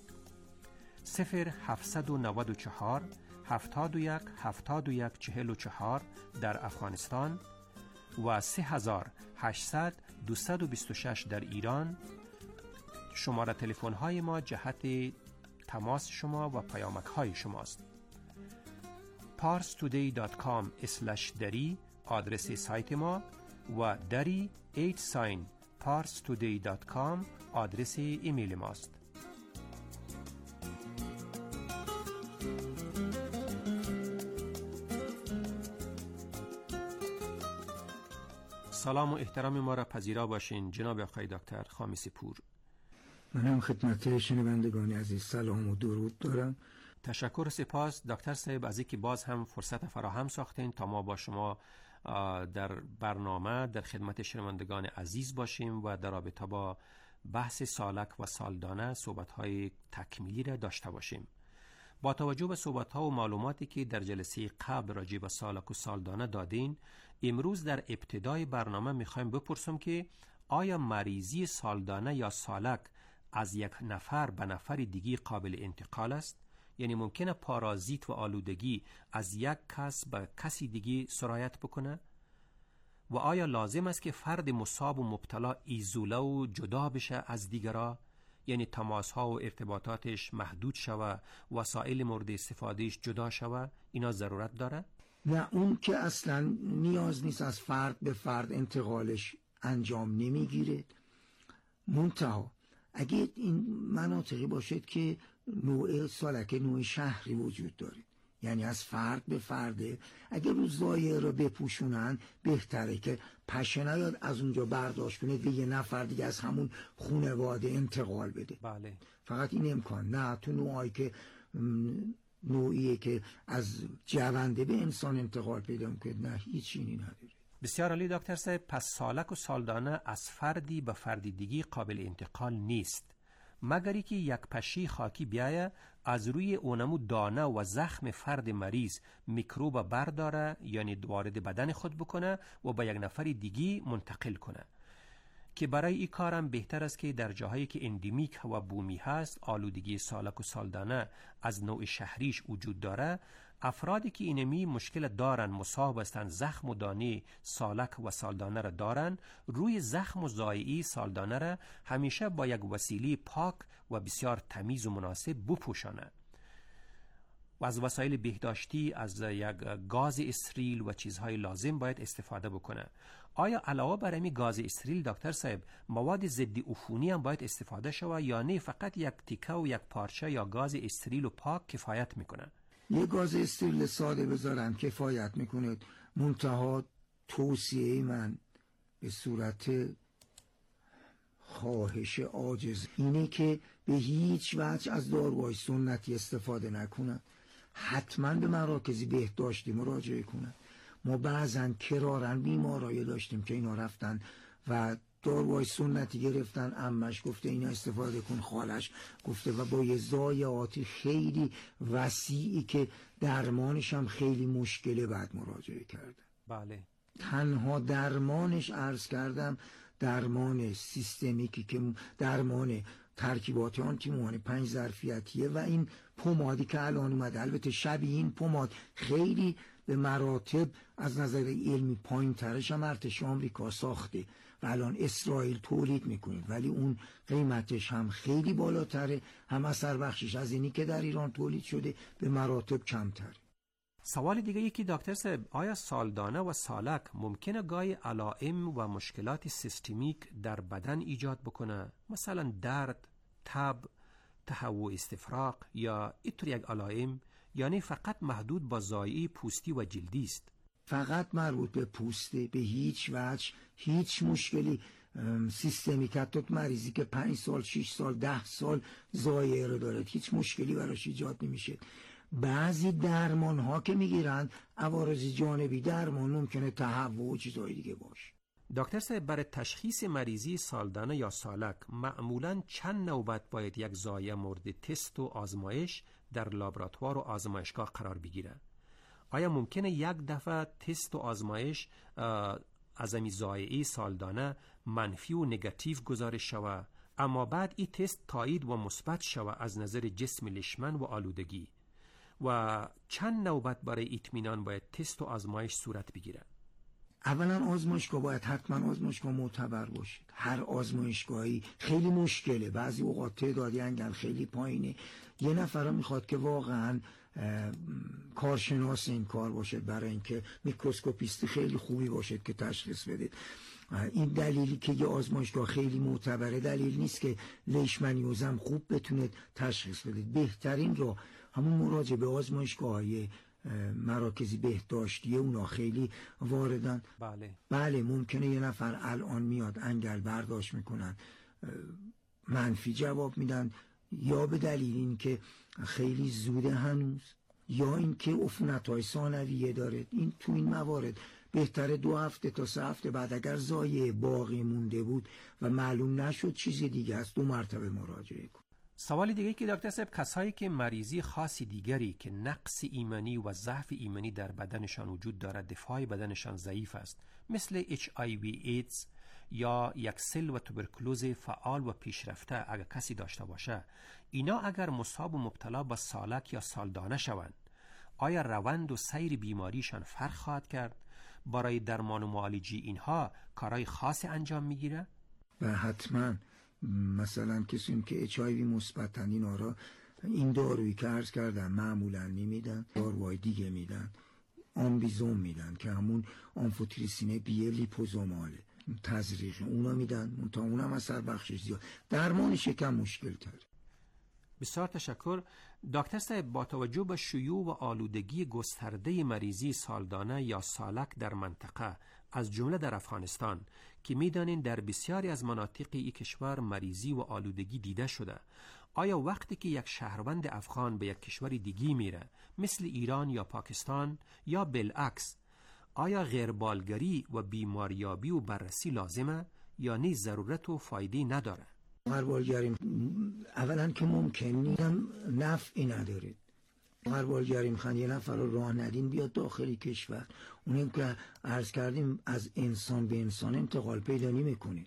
0794 71 71 44 در افغانستان و 3800 226 در ایران. شماره تلفن های ما جهت تماس شما و پیامک های شماست. parstoday.com/dari آدرس سایت ما و dari 8sign parstoday.com آدرس ایمیل ماست. سلام و احترام ما را پذیرا باشین جناب آقای دکتر خامسی پور. منم خدمت شنوندگان عزیز سلام و درود دارم. تشکر و سپاس دکتر صاحب از اینکه باز هم فرصت فراهم ساختین تا ما با شما در برنامه در خدمت شنوندگان عزیز باشیم و در رابطه با بحث سالک و سالدانه صحبت‌های تکمیلی را داشته باشیم. با توجه به صحبت‌ها و معلوماتی که در جلسه قبل راجع به سالک و سالدانه دادین، امروز در ابتدای برنامه می‌خوایم بپرسم که آیا مریضی سالدانه یا سالک از یک نفر به نفر دیگه قابل انتقال است؟ یعنی ممکنه پارازیت و آلودگی از یک کس به کسی دیگه سرایت بکنه؟ و آیا لازم است که فرد مصاب و مبتلا ایزوله و جدا بشه از دیگرها؟ یعنی تماس ها و ارتباطاتش محدود شوه، وسایل مورد استفادهش جدا شوه؟ اینا ضرورت داره؟ نه، اون که اصلا نیاز نیست از فرد به فرد انتقالش انجام نمیگیره. منتها اگه این مناطقی باشد که نوع سالک نوع شهری وجود داره، یعنی از فرد به فرده، اگه روزایه رو بپوشونن بهتره که پشه نیاد از اونجا برداشت کنه به یه نفر دیگه از همون خانواده انتقال بده. بله. فقط این امکان نه تو نوعی که نوعیه که از جونده به انسان انتقال پیدا میکنه، نه هیچ اینی نداره. بسیار عالی دکتر صاحب. پس سالک و سالدانه از فردی به فردی دیگی قابل انتقال نیست مگری که یک پشه خاکی بیایه از روی اونمو دانه و زخم فرد مریض میکروب برداره، یعنی وارد بدن خود بکنه و به یک نفر دیگی منتقل کنه، که برای این کارم بهتر است که در جاهایی که اندیمیک و بومی هست آلودگی سالک و سالدانه از نوع شهریش وجود داره، افرادی که اینمی مشکل دارن، مصاب هستن، زخم و دانه سالک و سالدانه را دارن، روی زخم و ضایعی سالدانه را همیشه با یک وسیله پاک و بسیار تمیز و مناسب بپوشانه. و از وسایل بهداشتی از یک گاز استریل و چیزهای لازم باید استفاده بکنه. آیا علاوه بر این گاز استریل دکتر صاحب مواد ضد عفونی هم باید استفاده شود یا نه فقط یک تیکه و یک پارچه یا گاز استریل و پاک کفایت میکنه؟ یه گاز استریل ساده بذارن کفایت میکنه. منتها توصیه من به صورت خواهش عاجز اینه که به هیچ وجه از داروهای سنتی استفاده نکنن. حتما به مراکز بهداشتی مراجعه کنن. ما بعضن کرارن بیمارایی داشتیم که اینا رفتن و داروهای سنتی گرفتن، عمش گفته اینا استفاده کن، خالش گفته و با یه ضایعاتی خیلی وسیعی که درمانش هم خیلی مشکله بعد مراجعه کردن. بله. تنها درمانش عرض کردم درمان سیستمیکی که درمان ترکیبات آنتیموهان 5 ظرفیتیه و این پمادی که الان اومده، البته شبیه این پماد خیلی به مراتب از نظر علمی پایین ترش هم ارتش آمریکا ساخته و الان اسرائیل تولید میکنه، ولی اون قیمتش هم خیلی بالاتره، هم اثر بخشش از اینی که در ایران تولید شده به مراتب کمتره. سوال دیگه یکی دکتر صاحب، آیا سالدانه و سالک ممکنه گاهی علائم و مشکلات سیستمیک در بدن ایجاد بکنه؟ مثلا درد، تب، تهوع استفراغ یا اینطور یک علائم، یعنی فقط محدود با ضایعه پوستی و جلدی است؟ فقط مربوط به پوسته، به هیچ وجه هیچ مشکلی سیستمیک حتی مریضی که 5 سال 6 سال 10 سال ضایعه رو داره هیچ مشکلی براش ایجاد نمیشه. بعضی درمان ها که میگیرن عوارض جانبی درمان ممکنه تهوع و چیزهای دیگه باشه. دکتر صاحب برای تشخیص مریضی سالدانه یا سالک معمولاً چند نوبت باید یک ضایعه مورد تست و آزمایش در لابراتوار و آزمایشگاه قرار بگیره؟ آیا ممکنه یک دفعه تست و آزمایش از این ضایعه سالدانه منفی و نگاتیو گزارش شود اما بعد این تست تایید و مثبت شود از نظر جسم لیشمن و آلودگی؟ و چند نوبت برای اطمینان باید تست و آزمایش صورت بگیره؟ اولا آزمایشگاه باید حتما آزمایشگاه معتبر باشه. هر آزمایشگاهی خیلی مشکله، بعضی اوقات تعدادی انگل خیلی پایینه. یه نفر میخواد که واقعا کارشناس این کار باشه برای اینکه میکروسکوپیست خیلی خوبی باشه که تشخیص بده. این دلیلی که یه آزمایشگاه خیلی معتبره دلیل نیست که لیشمانیوزم خوب بتونه تشخیص بده. بهترین راه همون مراجعه به آزمایشگاه‌های مراکزی بهداشتیه، اونا خیلی واردن. بله ممکنه یه نفر الان میاد انگل برداشت میکنن منفی جواب میدن، یا به دلیل این که خیلی زوده هنوز، یا این که عفونت‌های ثانویه داره. این تو این موارد بهتره 2 هفته تا 3 هفته بعد اگر ضایعه باقی مونده بود و معلوم نشد چیز دیگه است 2 مرتبه مراجعه کن. سوال دیگه که دکتر صاحب، کسایی که مریضی خاصی دیگری که نقص ایمنی و ضعف ایمنی در بدنشان وجود دارد، دفاع بدنشان ضعیف است، مثل HIV ایدز یا یکسل و توبرکلوز فعال و پیشرفته اگر کسی داشته باشه، اینا اگر مصاب و مبتلا به سالک یا سالدانه شوند، آیا روند و سیر بیماریشان فرق خواهد کرد؟ برای درمان و معالجه اینها کارهای خاصی انجام میگیره؟ و حتما مثلا کسی که HIV مثبتن اینا را این دارویی که عرض کردم معمولا نمیدن، داروهای دیگه میدن، آمبیزوم میدن که همون آمفوتریسین بی لیپوزوماله، تزریق اونا میدن، تا اونم اثر بخشش زیاد، درمانش یکم مشکل تر. بسیار تشکر دکتر صاحب. با توجه به شیوع و آلودگی گسترده مریضی سالدانه یا سالک در منطقه از جمله در افغانستان که میدانین در بسیاری از مناطق این کشور مریضی و آلودگی دیده شده، آیا وقتی که یک شهروند افغان به یک کشور دیگی میره مثل ایران یا پاکستان یا بالعکس، آیا غیربالگری و بیماریابی و بررسی لازمه یا نیز ضرورت و فایده نداره؟ غیربالگری اولا که ممکن نیستم نفعی نداره. غیربالگری میخوان یه نفر رو راه ندین بیاد داخلی کشور، اونیم که عرض کردیم از انسان به انسان انتقال پیدا نمی‌کنه.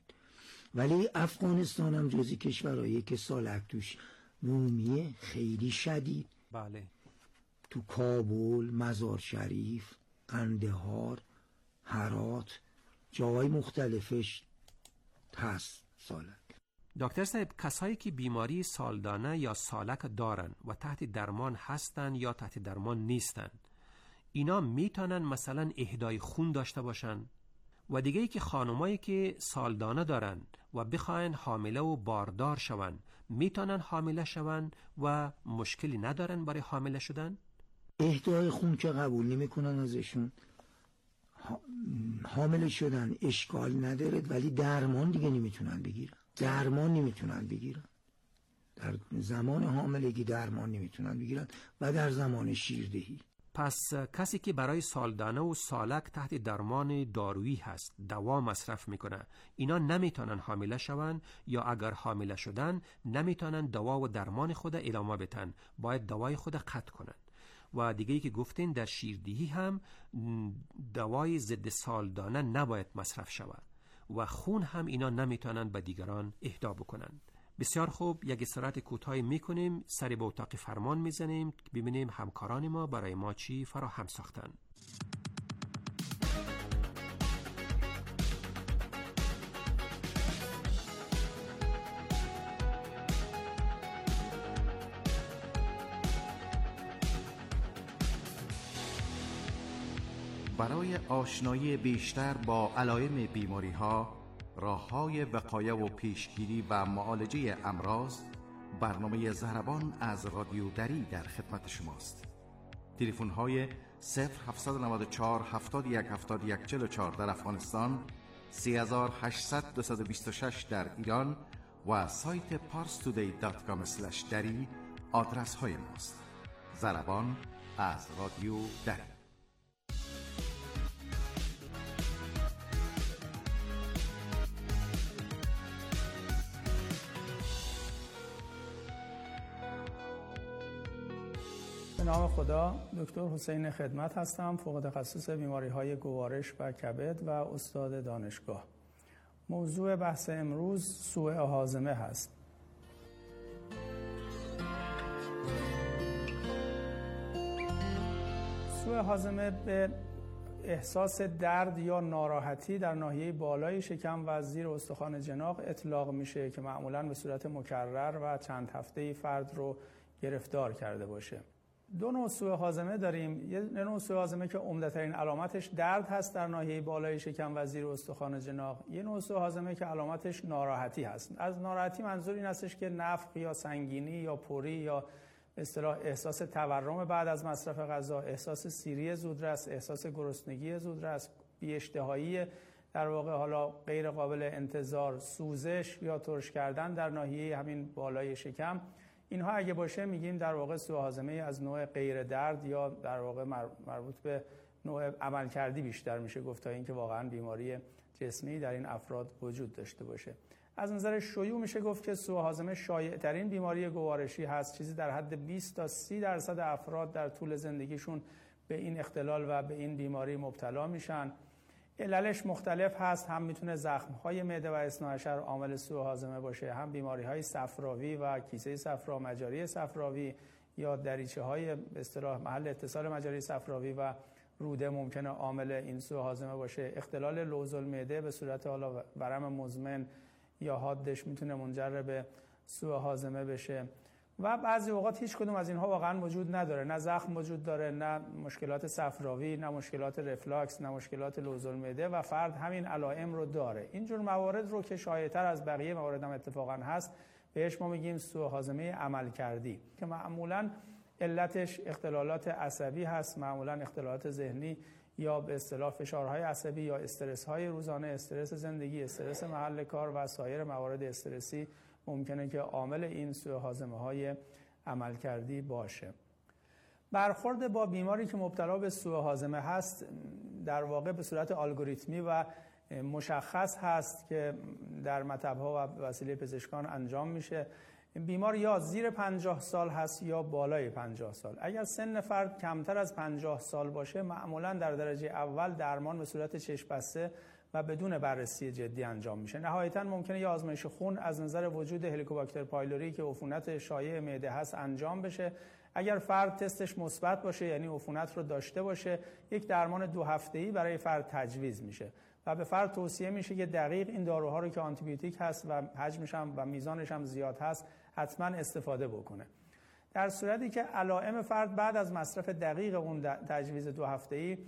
ولی افغانستان هم جزی کشورهایی که سالک توش بومیه خیلی شدید. بله. تو کابل، مزار شریف، قندهار، هرات، جاهای مختلفش هست سالک. دکتر صاحب، کسایی که بیماری سالدانه یا سالک دارن و تحت درمان هستن یا تحت درمان نیستن، اینا میتونن مثلا اهدای خون داشته باشن؟ و دیگه ای که خانمایی که سالدانه دارن و بخواین حامله و باردار شون، میتونن حامله شون و مشکلی ندارن برای حامله شدن؟ اهدای خون که قبول نمیکنن ازشون. حامله شدن اشکال نداره، ولی درمان دیگه نمیتونن بگیرن. در زمان حاملگی درمان نمیتونن بگیرن و در زمان شیردهی. پس کسی که برای سالدانه و سالک تحت درمان دارویی هست، دوا مصرف میکنه، اینا نمیتونن حامله شون، یا اگر حامله شدن نمیتونن دوا و درمان خود ادامه بدن، باید دوای خود قطع کنن. و دیگه ای که گفتین در شیردهی هم دوای ضد سالدانه نباید مصرف شود و خون هم اینا نمیتونن به دیگران اهدا بکنن. بسیار خوب، یک استراحت کوتاهی میکنیم، سری به اتاق فرمان میزنیم، ببینیم همکاران ما برای ما چی فراهم ساختن. برای آشنایی بیشتر با علائم بیماری‌ها، راه‌های وقایه و پیشگیری و معالجه امراض، برنامه ضربان از رادیو دری در خدمت شماست. تلفن‌های 0794 71 71 44 در افغانستان، 3800 226 در ایران و سایت parstoday.com/dari آدرس های ماست. ضربان از رادیو دری. به نام خدا، دکتر حسین خدمت هستم، فوق تخصص بیماری‌های گوارش و کبد و استاد دانشگاه. موضوع بحث امروز سوء هاضمه هست. سوء هاضمه به احساس درد یا ناراحتی در ناحیه بالای شکم و زیر استخوان جناق اطلاق میشه که معمولاً به صورت مکرر و چند هفته‌ای فرد رو گرفتار کرده باشه. دو نوع سوء هاضمه داریم. یه نوع سوء هاضمه که عمدترین علامتش درد هست در ناحیه بالای شکم و زیر استخوان جناق. یه نوع سوء هاضمه که علامتش ناراحتی هست. از ناراحتی منظور این هستش که نفخ یا سنگینی یا پری یا به اصطلاح احساس تورم بعد از مصرف غذا، احساس سیری زودرس، احساس گرسنگی زودرس، بی‌اشتهایی در واقع حالا غیر قابل انتظار، سوزش یا ترش کردن در ناحیه همین بالای شکم، اینها اگه باشه میگیم در واقع سوء هاضمه از نوع غیر درد یا در واقع مربوط به نوع عملکردی بیشتر میشه گفت تا اینکه واقعا بیماری جسمی در این افراد وجود داشته باشه. از نظر شیوع میشه گفت که سوء هاضمه شایع ترین بیماری گوارشی هست. چیزی در حد 20 تا 30% افراد در طول زندگیشون به این اختلال و به این بیماری مبتلا میشن. عللش مختلف هست، هم میتونه زخم‌های معده و اثناعشر عامل سوء هاضمه باشه، هم بیماری‌های صفراوی و کیسه صفرا، مجاری صفراوی یا دریچه‌های به اصطلاح محل اتصال مجاری صفراوی و روده ممکنه عامل این سوء هاضمه باشه. اختلال لوزالمعده به صورت حالا ورم مزمن یا حادش میتونه منجر به سوء هاضمه بشه و بعضی اوقات هیچ کدوم از اینها واقعا وجود نداره. نه زخم وجود داره، نه مشکلات صفراوی، نه مشکلات رفلاکس، نه مشکلات لوزالمعده و فرد همین علائم رو داره. اینجور موارد رو که شایع‌تر از بقیه موارد هم اتفاقا هست، بهش ما میگیم سوء هاضمه عملکردی که معمولاً علتش اختلالات عصبی هست، معمولاً اختلالات ذهنی یا به اصطلاح فشارهای عصبی یا استرس‌های روزانه، استرس زندگی، استرس محل کار و سایر موارد استرسی ممکنه که عامل این سوء هاضمه‌های عملکردی باشه. برخورد با بیماری که مبتلا به سوء هاضمه هست در واقع به صورت الگوریتمی و مشخص هست که در مطب‌ها و وسیله پزشکان انجام میشه. بیمار یا زیر 50 سال هست یا بالای 50 سال. اگر سن فرد کمتر از 50 سال باشه، معمولاً در درجه اول درمان به صورت چشم بسته و بدون بررسی جدی انجام میشه. نهایتاً ممکنه یه آزمایش خون از نظر وجود هلیکوباکتر پایلوری که عفونت شایع معده هست انجام بشه. اگر فرد تستش مثبت باشه، یعنی عفونت رو داشته باشه، یک درمان 2 هفته‌ای برای فرد تجویز میشه و به فرد توصیه میشه که دقیق این داروها رو که آنتیبیوتیک هست و حجمش هم و میزانش هم زیاد هست حتما استفاده بکنه. در صورتی که علائم فرد بعد از مصرف دقیق اون تجویز 2 هفته‌ای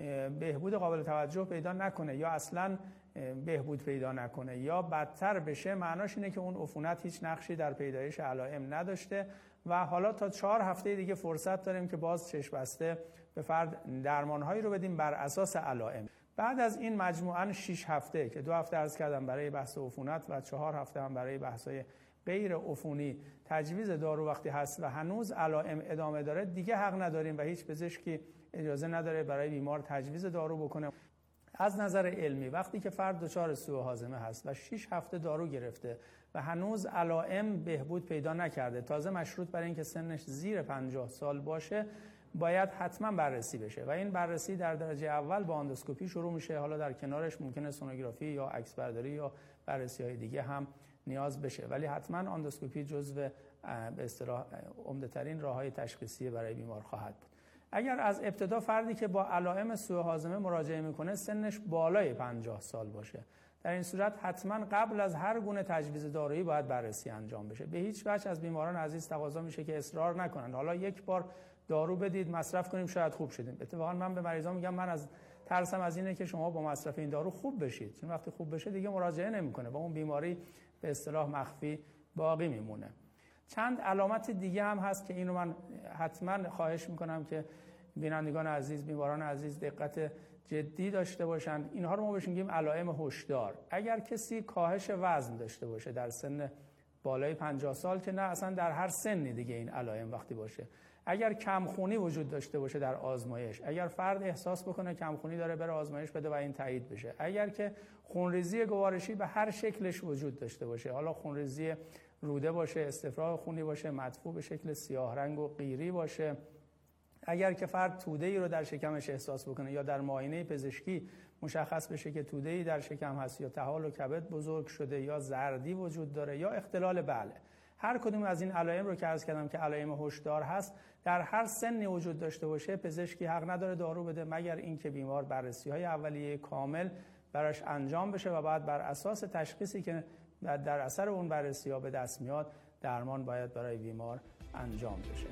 بهبود قابل توجه پیدا نکنه یا اصلا بهبود پیدا نکنه یا بدتر بشه، معناش اینه که اون عفونت هیچ نقشی در پیدایش علائم نداشته و حالا تا 4 هفته دیگه فرصت داریم که باز چشم بسته به فرد درمانهایی رو بدیم بر اساس علائم. بعد از این مجموعاً 6 هفته که 2 هفته عرض کردم برای بحث عفونت و 4 هفته هم برای بحث‌های غیر عفونی تجویز دارو وقتی هست و هنوز علائم ادامه داره، دیگه حق نداریم و هیچ پزشکی اجازه نداره برای بیمار تجویز دارو بکنه. از نظر علمی وقتی که فرد دچار سوء هاضمه هست و 6 هفته دارو گرفته و هنوز علائم بهبود پیدا نکرده، تازه مشروط بر این که سنش زیر 50 سال باشه، باید حتما بررسی بشه و این بررسی در درجه اول با اندوسکوپی شروع میشه. حالا در کنارش ممکنه سونوگرافی یا عکس برداری یا بررسی‌های دیگه هم نیاز بشه، ولی حتما اندوسکوپی جزو به اصطلاح عمده‌ترین راه‌های تشخیصی برای بیمار خواهد بود. اگر از ابتدا فردی که با علائم سوء هاضمه مراجعه میکنه سنش بالای 50 سال باشه، در این صورت حتما قبل از هر گونه تجویز دارویی باید بررسی انجام بشه. به هیچ وجه از بیماران عزیز تقاضا میشه که اصرار نکنن حالا یک بار دارو بدید مصرف کنیم شاید خوب شدیم. اتفاقا من به مریضان میگم من از ترسم از اینه که شما با مصرف این دارو خوب بشید، چون وقتی خوب بشه دیگه مراجعه نمیکنه و اون بیماری به اصطلاح مخفی باقی میمونه. چند علامت دیگه هم هست که اینو من حتما خواهش میکنم که بینندگان عزیز، بیماران عزیز دقت جدی داشته باشند. اینها رو ما بهش میگیم علائم هشدار. اگر کسی کاهش وزن داشته باشه در سن بالای 50 سال که نه اصلا در هر سنی دیگه این علائم وقتی باشه، اگر کمخونی وجود داشته باشه در آزمایش، اگر فرد احساس بکنه کمخونی داره بره آزمایش بده و این تایید بشه، اگر که خونریزی گوارشی به هر شکلش وجود داشته باشه، حالا خونریزی روده باشه، استفراغ خونی باشه، مدفوع به شکل سیاه رنگ و قیری باشه، اگر که فرد توده‌ای رو در شکمش احساس بکنه یا در معاینه پزشکی مشخص بشه که توده‌ای در شکم هست یا طحال و کبد بزرگ شده یا زردی وجود داره یا اختلال بله، هر کدوم از این علائم رو که عرض کردم که علائم هشدار هست در هر سنی وجود داشته باشه، پزشکی حق نداره دارو بده مگر اینکه بیمار بررسی‌های اولیه کامل براش انجام بشه و بعد بر اساس تشخیصی که در اثر اون بررسی‌ها به دست میاد درمان باید برای بیمار انجام بشه.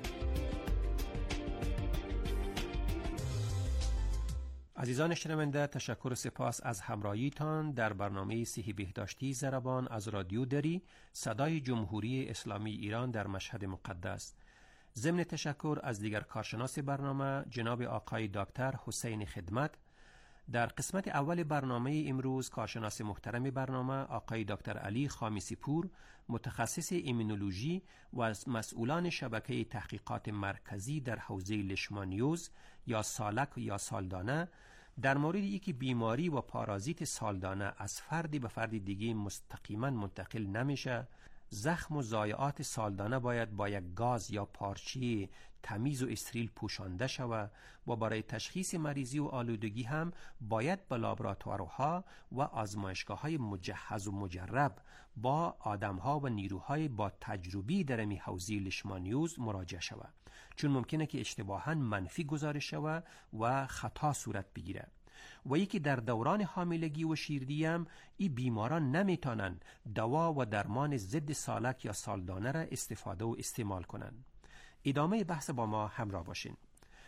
عزیزان شنونده، تشکر و سپاس از همراهیتان در برنامه صحی بهداشتی ضربان از رادیو دری صدای جمهوری اسلامی ایران در مشهد مقدس. ضمن تشکر از دیگر کارشناس برنامه جناب آقای دکتر حسین خدمت. در قسمت اول برنامه امروز کارشناس محترم برنامه آقای دکتر علی خامیسی پور، متخصص ایمونولوژی و از مسئولان شبکه تحقیقات مرکزی در حوزه لیشمانیوز یا سالک یا سالدانه، در مورد اینکه بیماری و پارازیت سالدانه از فردی به فرد دیگه مستقیما منتقل نمیشه، زخم و ضایعات سالدانه باید با یک گاز یا پارچه تمیز و استریل پوشانده شود و برای تشخیص مریضی و آلودگی هم باید به لابراتوارها و آزمایشگاه‌های مجهز و مجرب با آدم‌ها و نیروهای با تجربی در این حوزه لیشمانیوز مراجعه شود، چون ممکنه که اشتباهاً منفی گزارش شود و خطا صورت بگیره. و یکی در دوران حاملگی و شیردی هم این بیماران نمیتونن دوا و درمان ضد سالک یا سالدانه را استفاده و استعمال کنن. ادامه بحث با ما همراه باشین.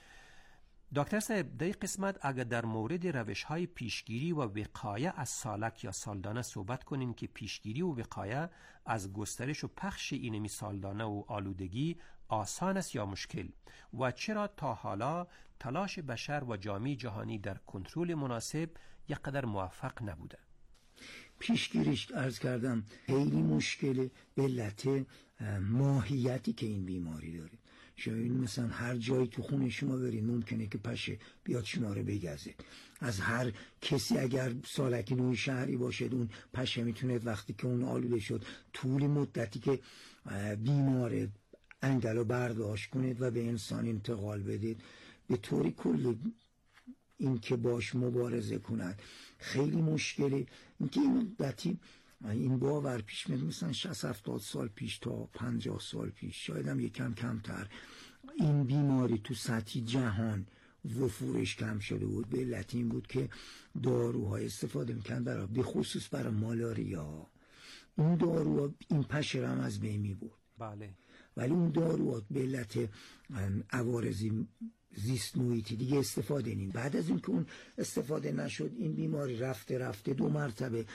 دکتر صاحب، در این قسمت اگر در مورد روش‌های پیشگیری و وقایه از سالک یا سالدانه صحبت کنین که پیشگیری و وقایه از گسترش و پخش اینمی سالدانه و آلودگی آسان است یا مشکل و چرا تا حالا تلاش بشر و جامعه جهانی در کنترل مناسب یک قدر موفق نبوده؟ پیشگیریش عرض کردم خیلی مشکله به علت ماهیتی که این بیماری داره. شاید مثلا هر جایی تو خونه شما برید ممکنه که پشه بیاد شما رو بگزه. از هر کسی اگر سالک نوعی شهری باشد اون پشه میتونه وقتی که اون آلوده شد طول مدتی که بیماره انگل رو برداشت کنید و به انسان انتقال بدید. به طوری کلی این که باش مبارزه کند خیلی مشکله. اینکه این مدتی این باور پیش میاد مثلا 60-70 سال پیش تا 50 سال پیش شاید هم یکم کمتر این بیماری تو سطح جهان وفورش کم شده بود به علت این بود که داروهای استفاده میکن برای به خصوص برای مالاریا. اون داروها این پشه هم از بین میبرد. بله. ولی اون داروها به علت عوارض زیست محیطی دیگه استفاده نیم. بعد از اینکه اون استفاده نشد این بیماری رفته 2 مرتبه